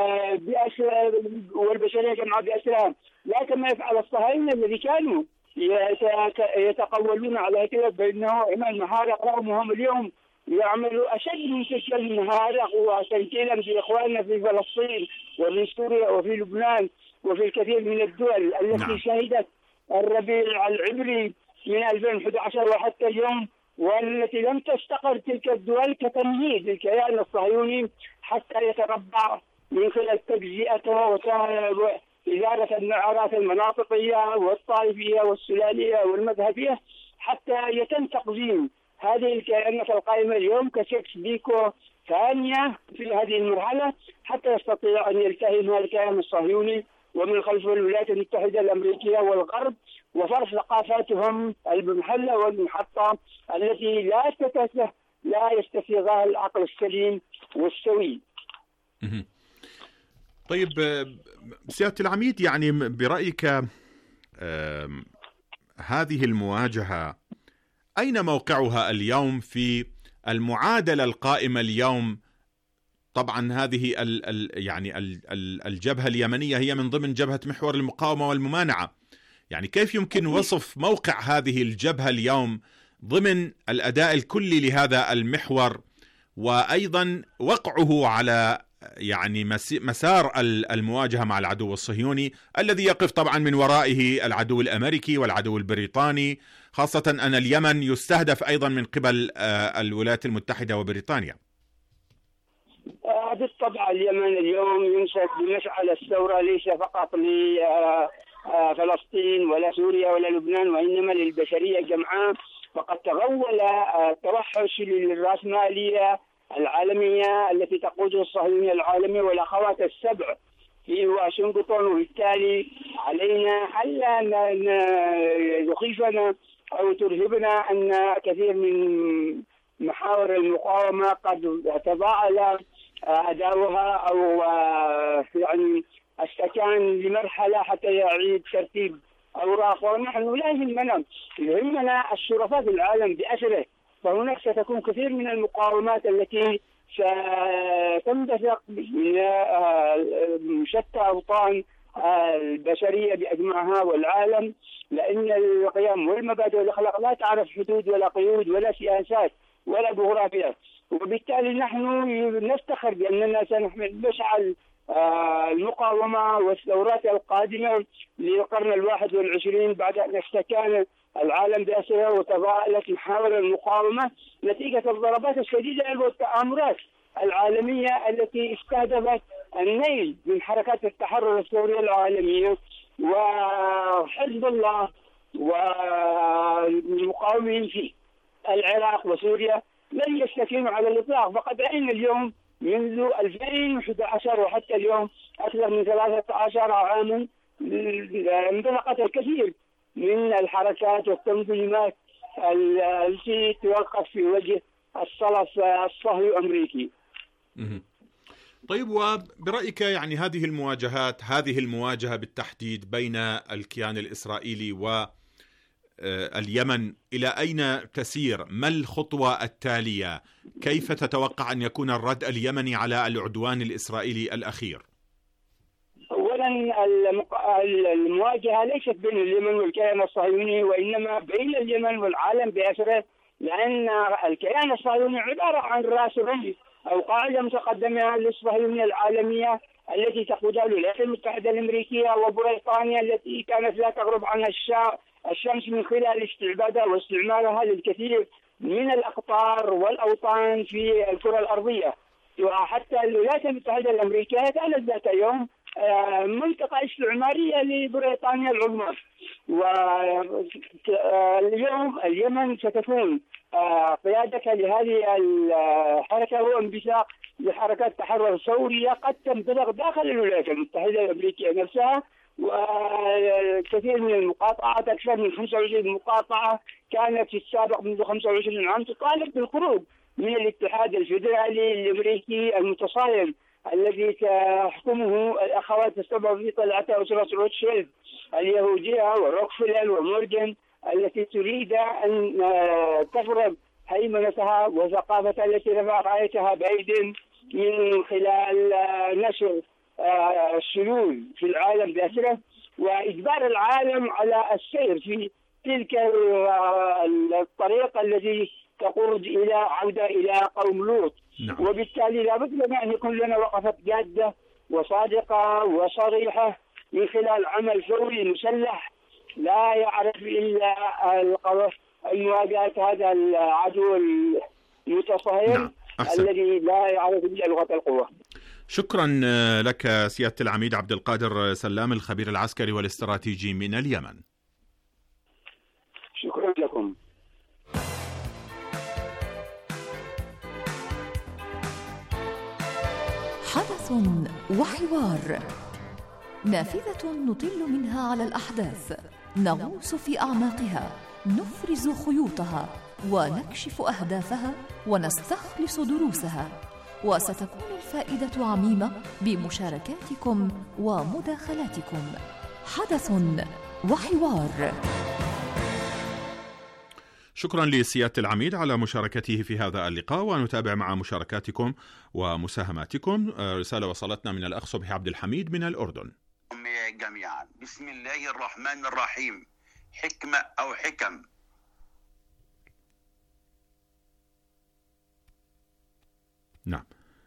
والبشرية جمعاء بأسرها، لا كما يفعل الصهاينة الذي كانوا يتقولون على كده بأنه عمل محارق، رغم هم اليوم يعملوا أشد من تلك المهارق وتنكيلا بإخواننا في فلسطين وفي سوريا وفي لبنان وفي الكثير من الدول التي نعم. شهدت الربيع العبري من ألفين وأحد عشر وحتى اليوم، والتي لم تستقر تلك الدول كتمهيد للكيان الصهيوني حتى يتربع من خلال تجزئته وإدارة النعرات المناطقية والطائفية والسلالية والمذهبية حتى يتم تقديم هذه الكيانات القائمة اليوم كشكس بيكو ثانية في هذه المرحلة حتى يستطيع أن يلتهم هذا الكيان الصهيوني ومن خلفه الولايات المتحدة الأمريكية والغرب وفرض ثقافاتهم المحلة والمحطة التي لا تتسه لا يستسيغها العقل السليم والسوي. طيب سيادة العميد، يعني برأيك هذه المواجهة أين موقعها اليوم في المعادلة القائمة اليوم؟ طبعا هذه ال ال يعني ال ال الجبهة اليمنية هي من ضمن جبهة محور المقاومة والممانعة، يعني كيف يمكن وصف موقع هذه الجبهة اليوم ضمن الأداء الكلي لهذا المحور، وأيضا وقعه على يعني مسار المواجهة مع العدو الصهيوني الذي يقف طبعا من ورائه العدو الأمريكي والعدو البريطاني، خاصة أن اليمن يستهدف أيضا من قبل الولايات المتحدة وبريطانيا؟ بالطبع اليمن اليوم يمسك بمشعل الثورة ليس فقط لفلسطين ولا سوريا ولا لبنان وإنما للبشرية جمعاء، فقد تغول التوحش للرأسمالية العالمية التي تقودها الصهيونية العالمي والأخوات السبع في واشنطن، وبالتالي علينا ألا يخيفنا أو ترهبنا أن كثير من محاور المقاومة قد تضاءل أداؤها أو يعني استكان لمرحلة حتى يعيد ترتيب أوراقه. ونحن لا يهمنا يهمنا الشرفاء في العالم بأسره، فهناك ستكون كثير من المقاومات التي ستندفق من شتى أوطان البشرية بأجمعها والعالم، لأن القيم والمبادئ والأخلاق لا تعرف حدود ولا قيود ولا سياسات ولا جغرافيا، وبالتالي نحن نفتخر بأننا سنحمل مشعل المقاومة والثورات القادمة للقرن الواحد والعشرين بعد أن استكان العالم بأسره وتضاءلت محاور المقاومة نتيجة الضربات الشديدة والتآمرات العالمية التي استهدفت النيل من حركات التحرر الثورية العالمية وحزب الله والمقاومين في العراق وسوريا لن يستكينوا على الإطلاق. فقد رأينا اليوم منذ ألفين وأحد عشر وحتى اليوم أكثر من ثلاثة عشر عاما انطلقت الكثير من الحركات والتنظيمات التي توقف في وجه الصلف الصهيوني الأمريكي. طيب، وبرأيك يعني هذه المواجهات هذه المواجهة بالتحديد بين الكيان الإسرائيلي واليمن إلى أين تسير؟ ما الخطوة التالية؟ كيف تتوقع أن يكون الرد اليمني على العدوان الإسرائيلي الأخير؟ أولا المواجهة ليست بين اليمن والكيان الصهيوني، وإنما بين اليمن والعالم بأسره، لأن الكيان الصهيوني عبارة عن رأس رجل أو قاعدة متقدمة للصهيونية العالمية التي تقودها الولايات المتحدة الأمريكية وبريطانيا التي كانت لا تغرب عنها الشمس من خلال استعبادها واستعمارها للكثير من الأقطار والأوطان في الكرة الأرضية. وحتى الولايات المتحدة الأمريكية كانت ذات يوم منطقة استعمارية لبريطانيا العظمى، واليوم اليمن ستكون قيادة لهذه الحركة هو انبثاق لحركات تحرر ثورية قد تنطلق داخل الولايات المتحدة الأمريكية نفسها، وكثير من المقاطعات، أكثر من خمسة وعشرين مقاطعة كانت في السابق منذ خمسة وعشرين عام تطالب بالخروج من الاتحاد الفيدرالي الأمريكي المتصايم الذي تحكمه الأخوات السبع في طلعة أسرة روتشيلد اليهودية وروكفيلر ومورغان، التي تريد أن تفرض هيمنتها وثقافتها التي رفع رايتها بايدن من خلال نشر الشلول في العالم بأسره وإجبار العالم على السير في تلك الطريق الذي تقود إلى عودة إلى قوم لوط. نعم. وبالتالي لابد لنا أن يكون لنا وقفة جادة وصادقة وصريحة من خلال عمل فوري مسلح لا يعرف إلا المواجهة هذا العدو المتصهر. نعم. الذي لا يعرف إلا لغة القوة. شكرا لك سيادة العميد عبد القادر سلام، الخبير العسكري والاستراتيجي من اليمن. شكرا لكم. حدث وحوار، نافذة نطل منها على الأحداث، نغوص في أعماقها، نفرز خيوطها ونكشف أهدافها ونستخلص دروسها، وستكون الفائدة عميمة بمشاركاتكم ومداخلاتكم. حدث وحوار. شكرا لسيادة العميد على مشاركته في هذا اللقاء، ونتابع مع مشاركاتكم ومساهماتكم. رسالة وصلتنا من الأخ صبحي عبد الحميد من الأردن. جميعا بسم الله الرحمن الرحيم. حكمة أو حكم. نعم.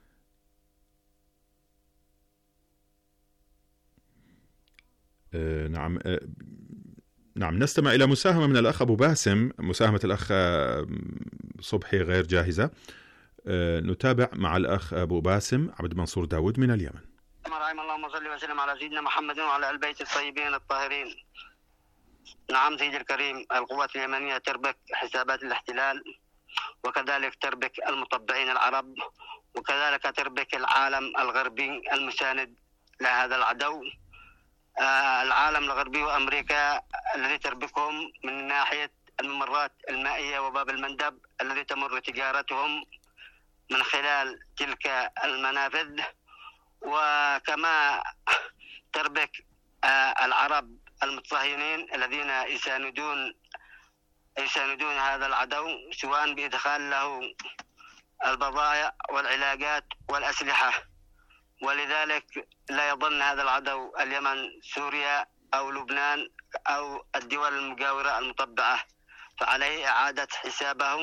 آه نعم آه نعم نستمع إلى مساهمة من الأخ أبو باسم. مساهمة الأخ صبحي غير جاهزة. آه نتابع مع الأخ أبو باسم عبد منصور داود من اليمن. اللهم صل وسلم على سيدنا محمد وعلى البيت الطيبين الطاهرين. نعم سيدي الكريم، القوات اليمنية تربك حسابات الاحتلال، وكذلك تربك المطبعين العرب، وكذلك تربك العالم الغربي المساند لهذا العدو. آه العالم الغربي وأمريكا الذي تربكهم من ناحية الممرات المائية وباب المندب الذي تمر تجارتهم من خلال تلك المنافذ، وكما تربك آه العرب المتصهينين الذين يساندون يساندون هذا العدو، سواء بإدخال له البضائع والعلاجات والأسلحة. ولذلك لا يظن هذا العدو اليمن سوريا أو لبنان أو الدول المجاورة المطبعة، فعليه إعادة حسابه.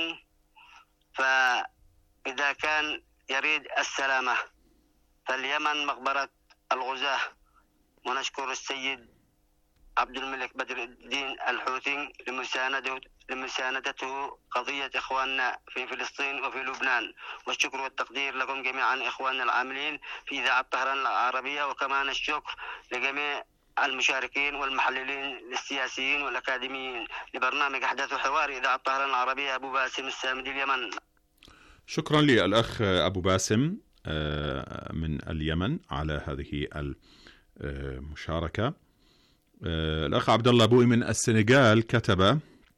فإذا كان يريد السلامة فاليمن مقبرة الغزاة، ونشكر السيد عبد الملك بدر الدين الحوثي لمساندته لمساندته قضية إخواننا في فلسطين وفي لبنان، والشكر والتقدير لكم جميعا إخواننا العاملين في إذاعة طهران العربية، وكمان الشكر لجميع المشاركين والمحللين السياسيين والأكاديميين لبرنامج أحداث وحوار إذاعة طهران العربية. أبو باسم السامدي اليمن. شكرا للأخ أبو باسم من اليمن على هذه المشاركة. الأخ عبد الله بوي من السنغال كتب: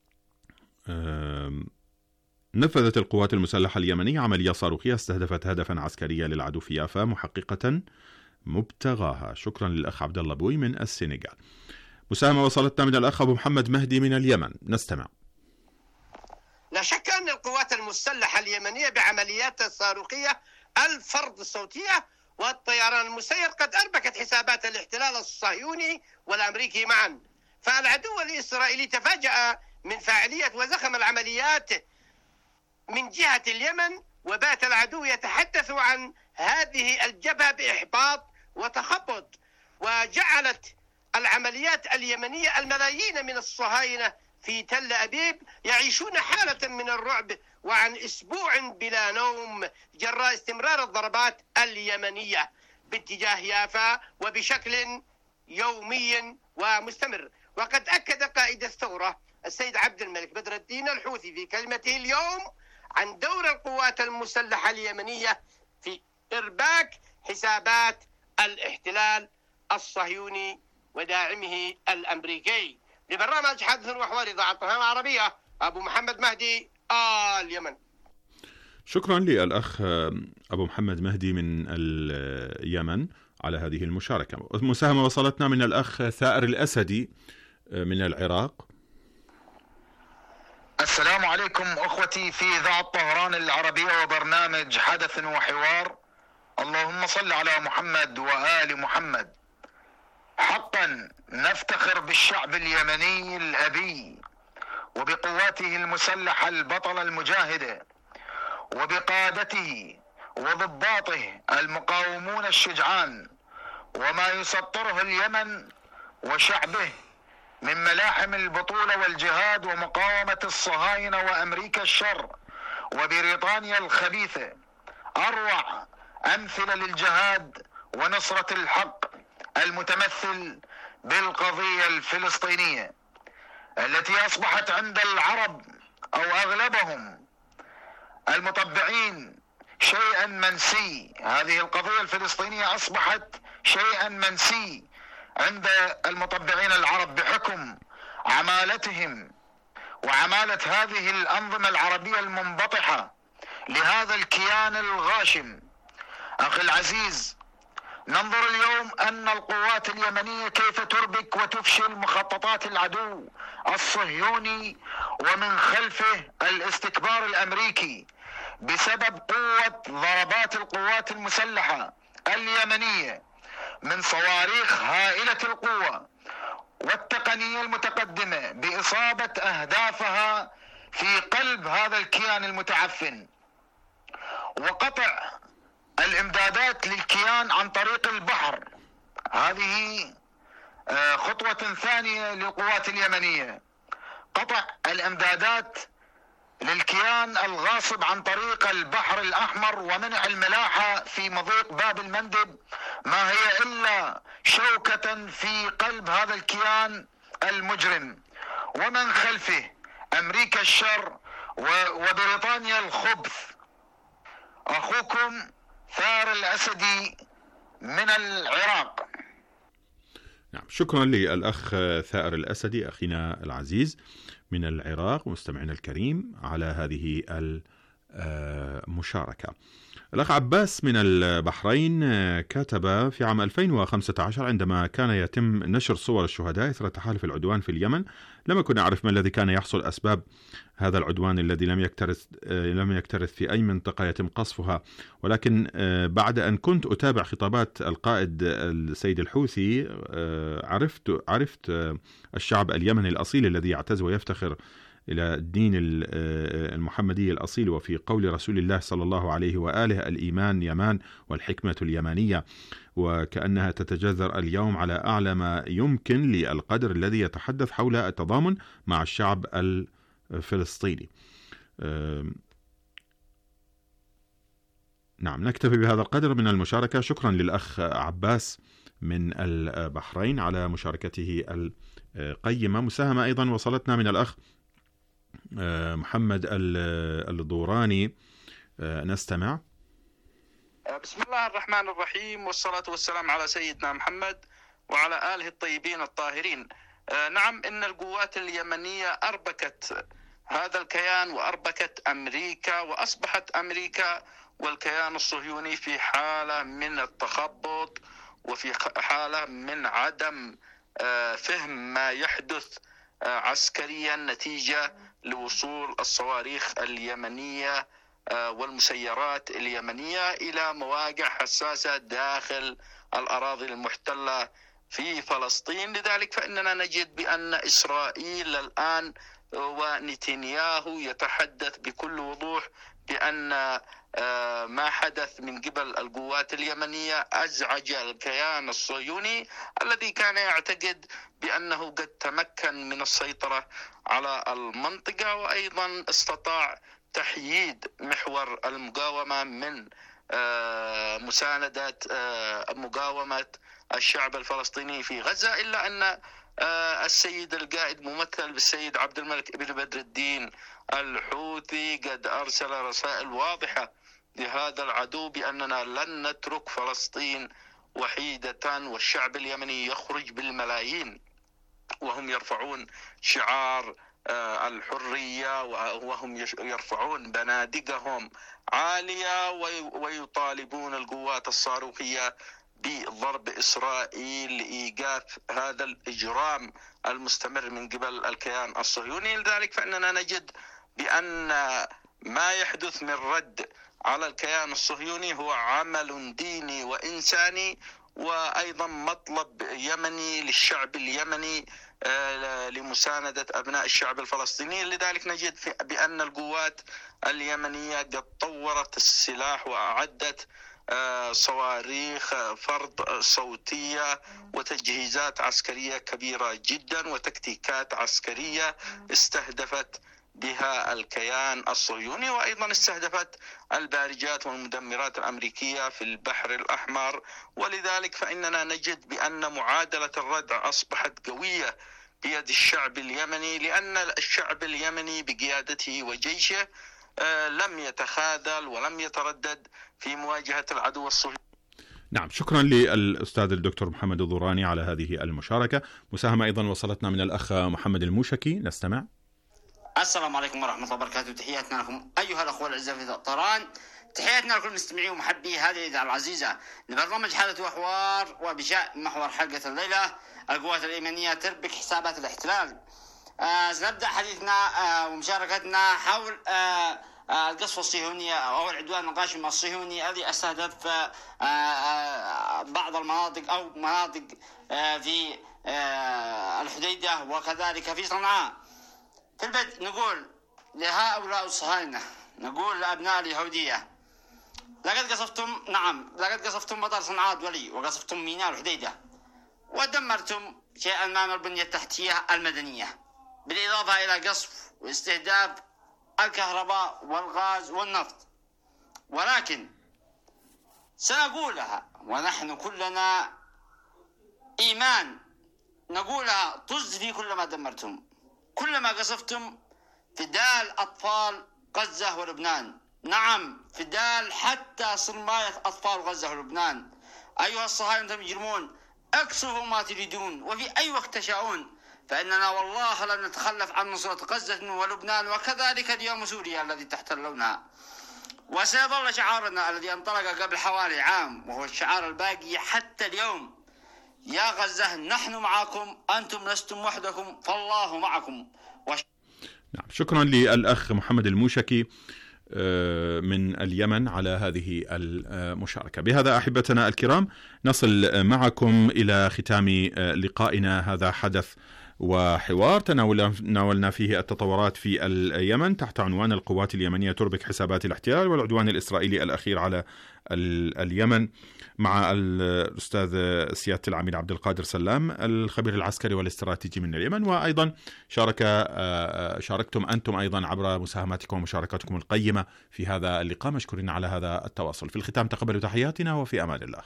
نفذت القوات المسلحة اليمنية عملية صاروخية استهدفت هدفا عسكريا للعدو في يافا محققة مبتغاها. شكرا للأخ عبد الله بوي من السنغال. مساهمة وصلتنا من الأخ أبو محمد مهدي من اليمن، نستمع. لا شك أن القوات المسلحة اليمنية بعمليات الصاروخية الفرد الصوتية والطيران المسير قد أربكت حسابات الاحتلال الصهيوني والأمريكي معا، فالعدو الإسرائيلي تفاجأ من فاعلية وزخم العمليات من جهة اليمن، وبات العدو يتحدث عن هذه الجبهة بإحباط وتخبط، وجعلت العمليات اليمنية الملايين من الصهاينة في تل أبيب يعيشون حالة من الرعب وعن أسبوع بلا نوم جراء استمرار الضربات اليمنية باتجاه يافا وبشكل يومي ومستمر. وقد أكد قائد الثورة السيد عبد الملك بدر الدين الحوثي في كلمته اليوم عن دور القوات المسلحة اليمنية في إرباك حسابات الاحتلال الصهيوني وداعمه الأمريكي. لبرنامج حدث وحوار إذاعة القاهرة العربية، أبو محمد مهدي، اليمن. شكرا للأخ أبو محمد مهدي من اليمن على هذه المشاركة. مساهمة وصلتنا من الأخ ثائر الأسدي من العراق. السلام عليكم أخوتي في إذاعة طهران العربية وبرنامج حدث وحوار. اللهم صل على محمد وآل محمد. حقا نفتخر بالشعب اليمني الأبي وبقواته المسلحة البطلة المجاهدة وبقادته وضباطه المقاومون الشجعان، وما يسطره اليمن وشعبه من ملاحم البطولة والجهاد ومقاومة الصهاينة وأمريكا الشر وبريطانيا الخبيثة. أروع أمثلة للجهاد ونصرة الحق المتمثل بالقضية الفلسطينية التي أصبحت عند العرب أو أغلبهم المطبعين شيئا منسي. هذه القضية الفلسطينية أصبحت شيئا منسي عند المطبعين العرب بحكم عمالتهم وعمالة هذه الأنظمة العربية المنبطحة لهذا الكيان الغاشم. أخي العزيز، ننظر اليوم أن القوات اليمنية كيف تربك وتفشل مخططات العدو الصهيوني ومن خلفه الاستكبار الأمريكي بسبب قوة ضربات القوات المسلحة اليمنية من صواريخ هائلة القوة والتقنية المتقدمة بإصابة أهدافها في قلب هذا الكيان المتعفن، وقطع الإمدادات للكيان عن طريق البحر. هذه خطوة ثانية للقوات اليمنية، قطع الإمدادات للكيان الغاصب عن طريق البحر الأحمر ومنع الملاحة في مضيق باب المندب، ما هي إلا شوكة في قلب هذا الكيان المجرم ومن خلفه أمريكا الشر وبريطانيا الخبث. أخوكم ثائر الأسدي من العراق. نعم، شكرا للأخ ثائر الأسدي أخينا العزيز من العراق ومستمعنا الكريم على هذه المشاركة. الأخ عباس من البحرين كتب في عام ألفين وخمسة عشر عندما كان يتم نشر صور الشهداء إثر تحالف العدوان في اليمن، لم أكن أعرف ما الذي كان يحصل، أسباب هذا العدوان الذي لم يكترث لم يكترث في أي منطقة يتم قصفها، ولكن بعد أن كنت أتابع خطابات القائد السيد الحوثي عرفت عرفت الشعب اليمني الأصيل الذي يعتز ويفتخر إلى الدين المحمدي الأصيل، وفي قول رسول الله صلى الله عليه وآله: الإيمان يمان والحكمة اليمانية، وكأنها تتجذر اليوم على أعلى ما يمكن للقدر الذي يتحدث حول التضامن مع الشعب الفلسطيني. نعم، نكتفي بهذا القدر من المشاركة. شكرا للأخ عباس من البحرين على مشاركته القيمة. مساهمة أيضا وصلتنا من الأخ محمد الدوراني، نستمع. بسم الله الرحمن الرحيم، والصلاة والسلام على سيدنا محمد وعلى آله الطيبين الطاهرين. نعم، إن القوات اليمنية أربكت هذا الكيان وأربكت أمريكا، وأصبحت أمريكا والكيان الصهيوني في حالة من التخبط وفي حالة من عدم فهم ما يحدث عسكريا نتيجة لوصول الصواريخ اليمنية والمسيرات اليمنية إلى مواقع حساسة داخل الأراضي المحتلة في فلسطين. لذلك فإننا نجد بأن إسرائيل الآن ونتنياهو يتحدث بكل وضوح بأن ما حدث من قبل القوات اليمنية أزعج الكيان الصهيوني الذي كان يعتقد بأنه قد تمكن من السيطرة على المنطقة، وأيضا استطاع تحييد محور المقاومة من مساندة مقاومة الشعب الفلسطيني في غزة. إلا أن السيد القائد ممثل بالسيد عبد الملك بن بدر الدين الحوثي قد أرسل رسائل واضحة لهذا العدو بأننا لن نترك فلسطين وحيدة، والشعب اليمني يخرج بالملايين وهم يرفعون شعار الحرية، وهم يرفعون بنادقهم عالية ويطالبون القوات الصاروخية بضرب إسرائيل لإيقاف هذا الإجرام المستمر من قبل الكيان الصهيوني. لذلك فإننا نجد بأن ما يحدث من رد على الكيان الصهيوني هو عمل ديني وإنساني، وأيضا مطلب يمني للشعب اليمني لمساندة أبناء الشعب الفلسطيني. لذلك نجد بأن القوات اليمنية قد طورت السلاح وأعدت صواريخ فرد صوتية وتجهيزات عسكرية كبيرة جدا وتكتيكات عسكرية استهدفت بها الكيان الصهيوني، وأيضا استهدفت البارجات والمدمرات الأمريكية في البحر الأحمر. ولذلك فإننا نجد بأن معادلة الردع أصبحت قوية بيد الشعب اليمني، لأن الشعب اليمني بقيادته وجيشه لم يتخاذل ولم يتردد في مواجهة العدو الصهيوني. نعم، شكرا للأستاذ الدكتور محمد الضوراني على هذه المشاركة. مساهمة أيضا وصلتنا من الأخ محمد الموشكي، نستمع. السلام عليكم ورحمة الله وبركاته. تحياتنا لكم أيها الأخوة الأعزاء في طهران، تحياتنا لكل مستمعي ومحبي هذه الإذاعة العزيزة لبرنامج حالة وحوار، وبشأن محور حلقة الليلة القوات اليمنية تربك حسابات الاحتلال. آه سنبدأ حديثنا آه ومشاركتنا حول آه آه القصف الصهيوني أو العدوان الغاشم الصهيوني الذي استهدف آه آه بعض المناطق أو مناطق آه في آه الحديدة وكذلك في صنعاء. في البدء نقول لهؤلاء الصهاينة، نقول لأبناء اليهودية: لقد قصفتم، نعم لقد قصفتم مطار صنعاء الدولي، وقصفتم ميناء الحديدة، ودمرتم شيئا ما من البنية التحتية المدنية، بالإضافة إلى قصف واستهداف الكهرباء والغاز والنفط. ولكن سنقولها ونحن كلنا إيمان، نقولها: طز في كل ما دمرتم، كلما قصفتم فدال أطفال غزة ولبنان. نعم، فدال حتى صرماية أطفال غزة ولبنان. أيها الصهاينة المجرمون، اقصفوا ما تريدون وفي أي وقت تشاءون، فإننا والله لن نتخلف عن نصرة غزة ولبنان وكذلك اليوم سوريا الذي تحتلونها. وسيظل شعارنا الذي انطلق قبل حوالي عام، وهو الشعار الباقي حتى اليوم: يا غزة نحن معكم، أنتم لستم وحدكم، فالله معكم. وش... نعم، شكرا للأخ محمد الموشكي من اليمن على هذه المشاركة. بهذا أحبتنا الكرام نصل معكم إلى ختام لقائنا. هذا حدث وحوار تناولنا فيه التطورات في اليمن تحت عنوان القوات اليمنية تربك حسابات الاحتلال والعدوان الإسرائيلي الأخير على اليمن، مع الأستاذ سيادة العميد عبد القادر سلام الخبير العسكري والاستراتيجي من اليمن. وأيضا شارك شاركتم أنتم أيضا عبر مساهماتكم ومشاركاتكم القيمة في هذا اللقاء، مشكورين على هذا التواصل. في الختام تقبلوا تحياتنا وفي أمان الله.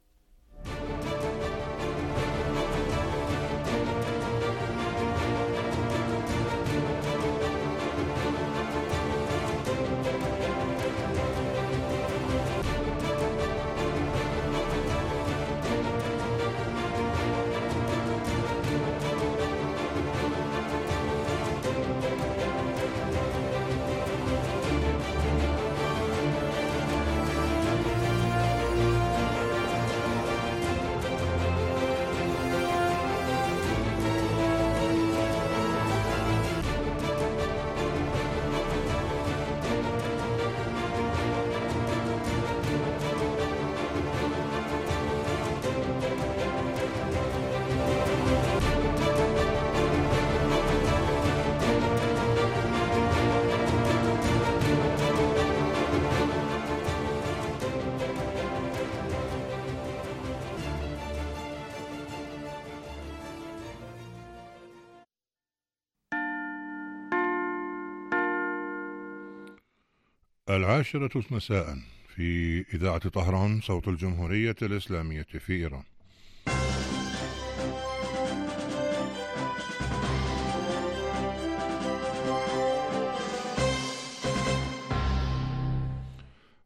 العاشرة مساء في إذاعة طهران، صوت الجمهورية الإسلامية في إيران.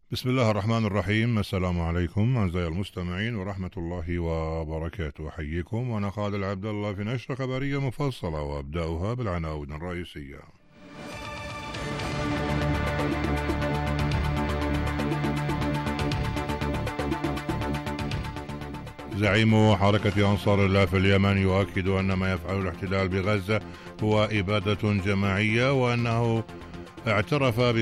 بسم الله الرحمن الرحيم. السلام عليكم أعزائي المستمعين ورحمة الله وبركاته. أحييكم وأنا خالد عبد الله في نشرة خبرية مفصلة وأبدأها بالعناوين الرئيسية. زعيم حركة أنصار الله في اليمن يؤكد أن ما يفعله الاحتلال بغزة هو إبادة جماعية، وأنه اعترف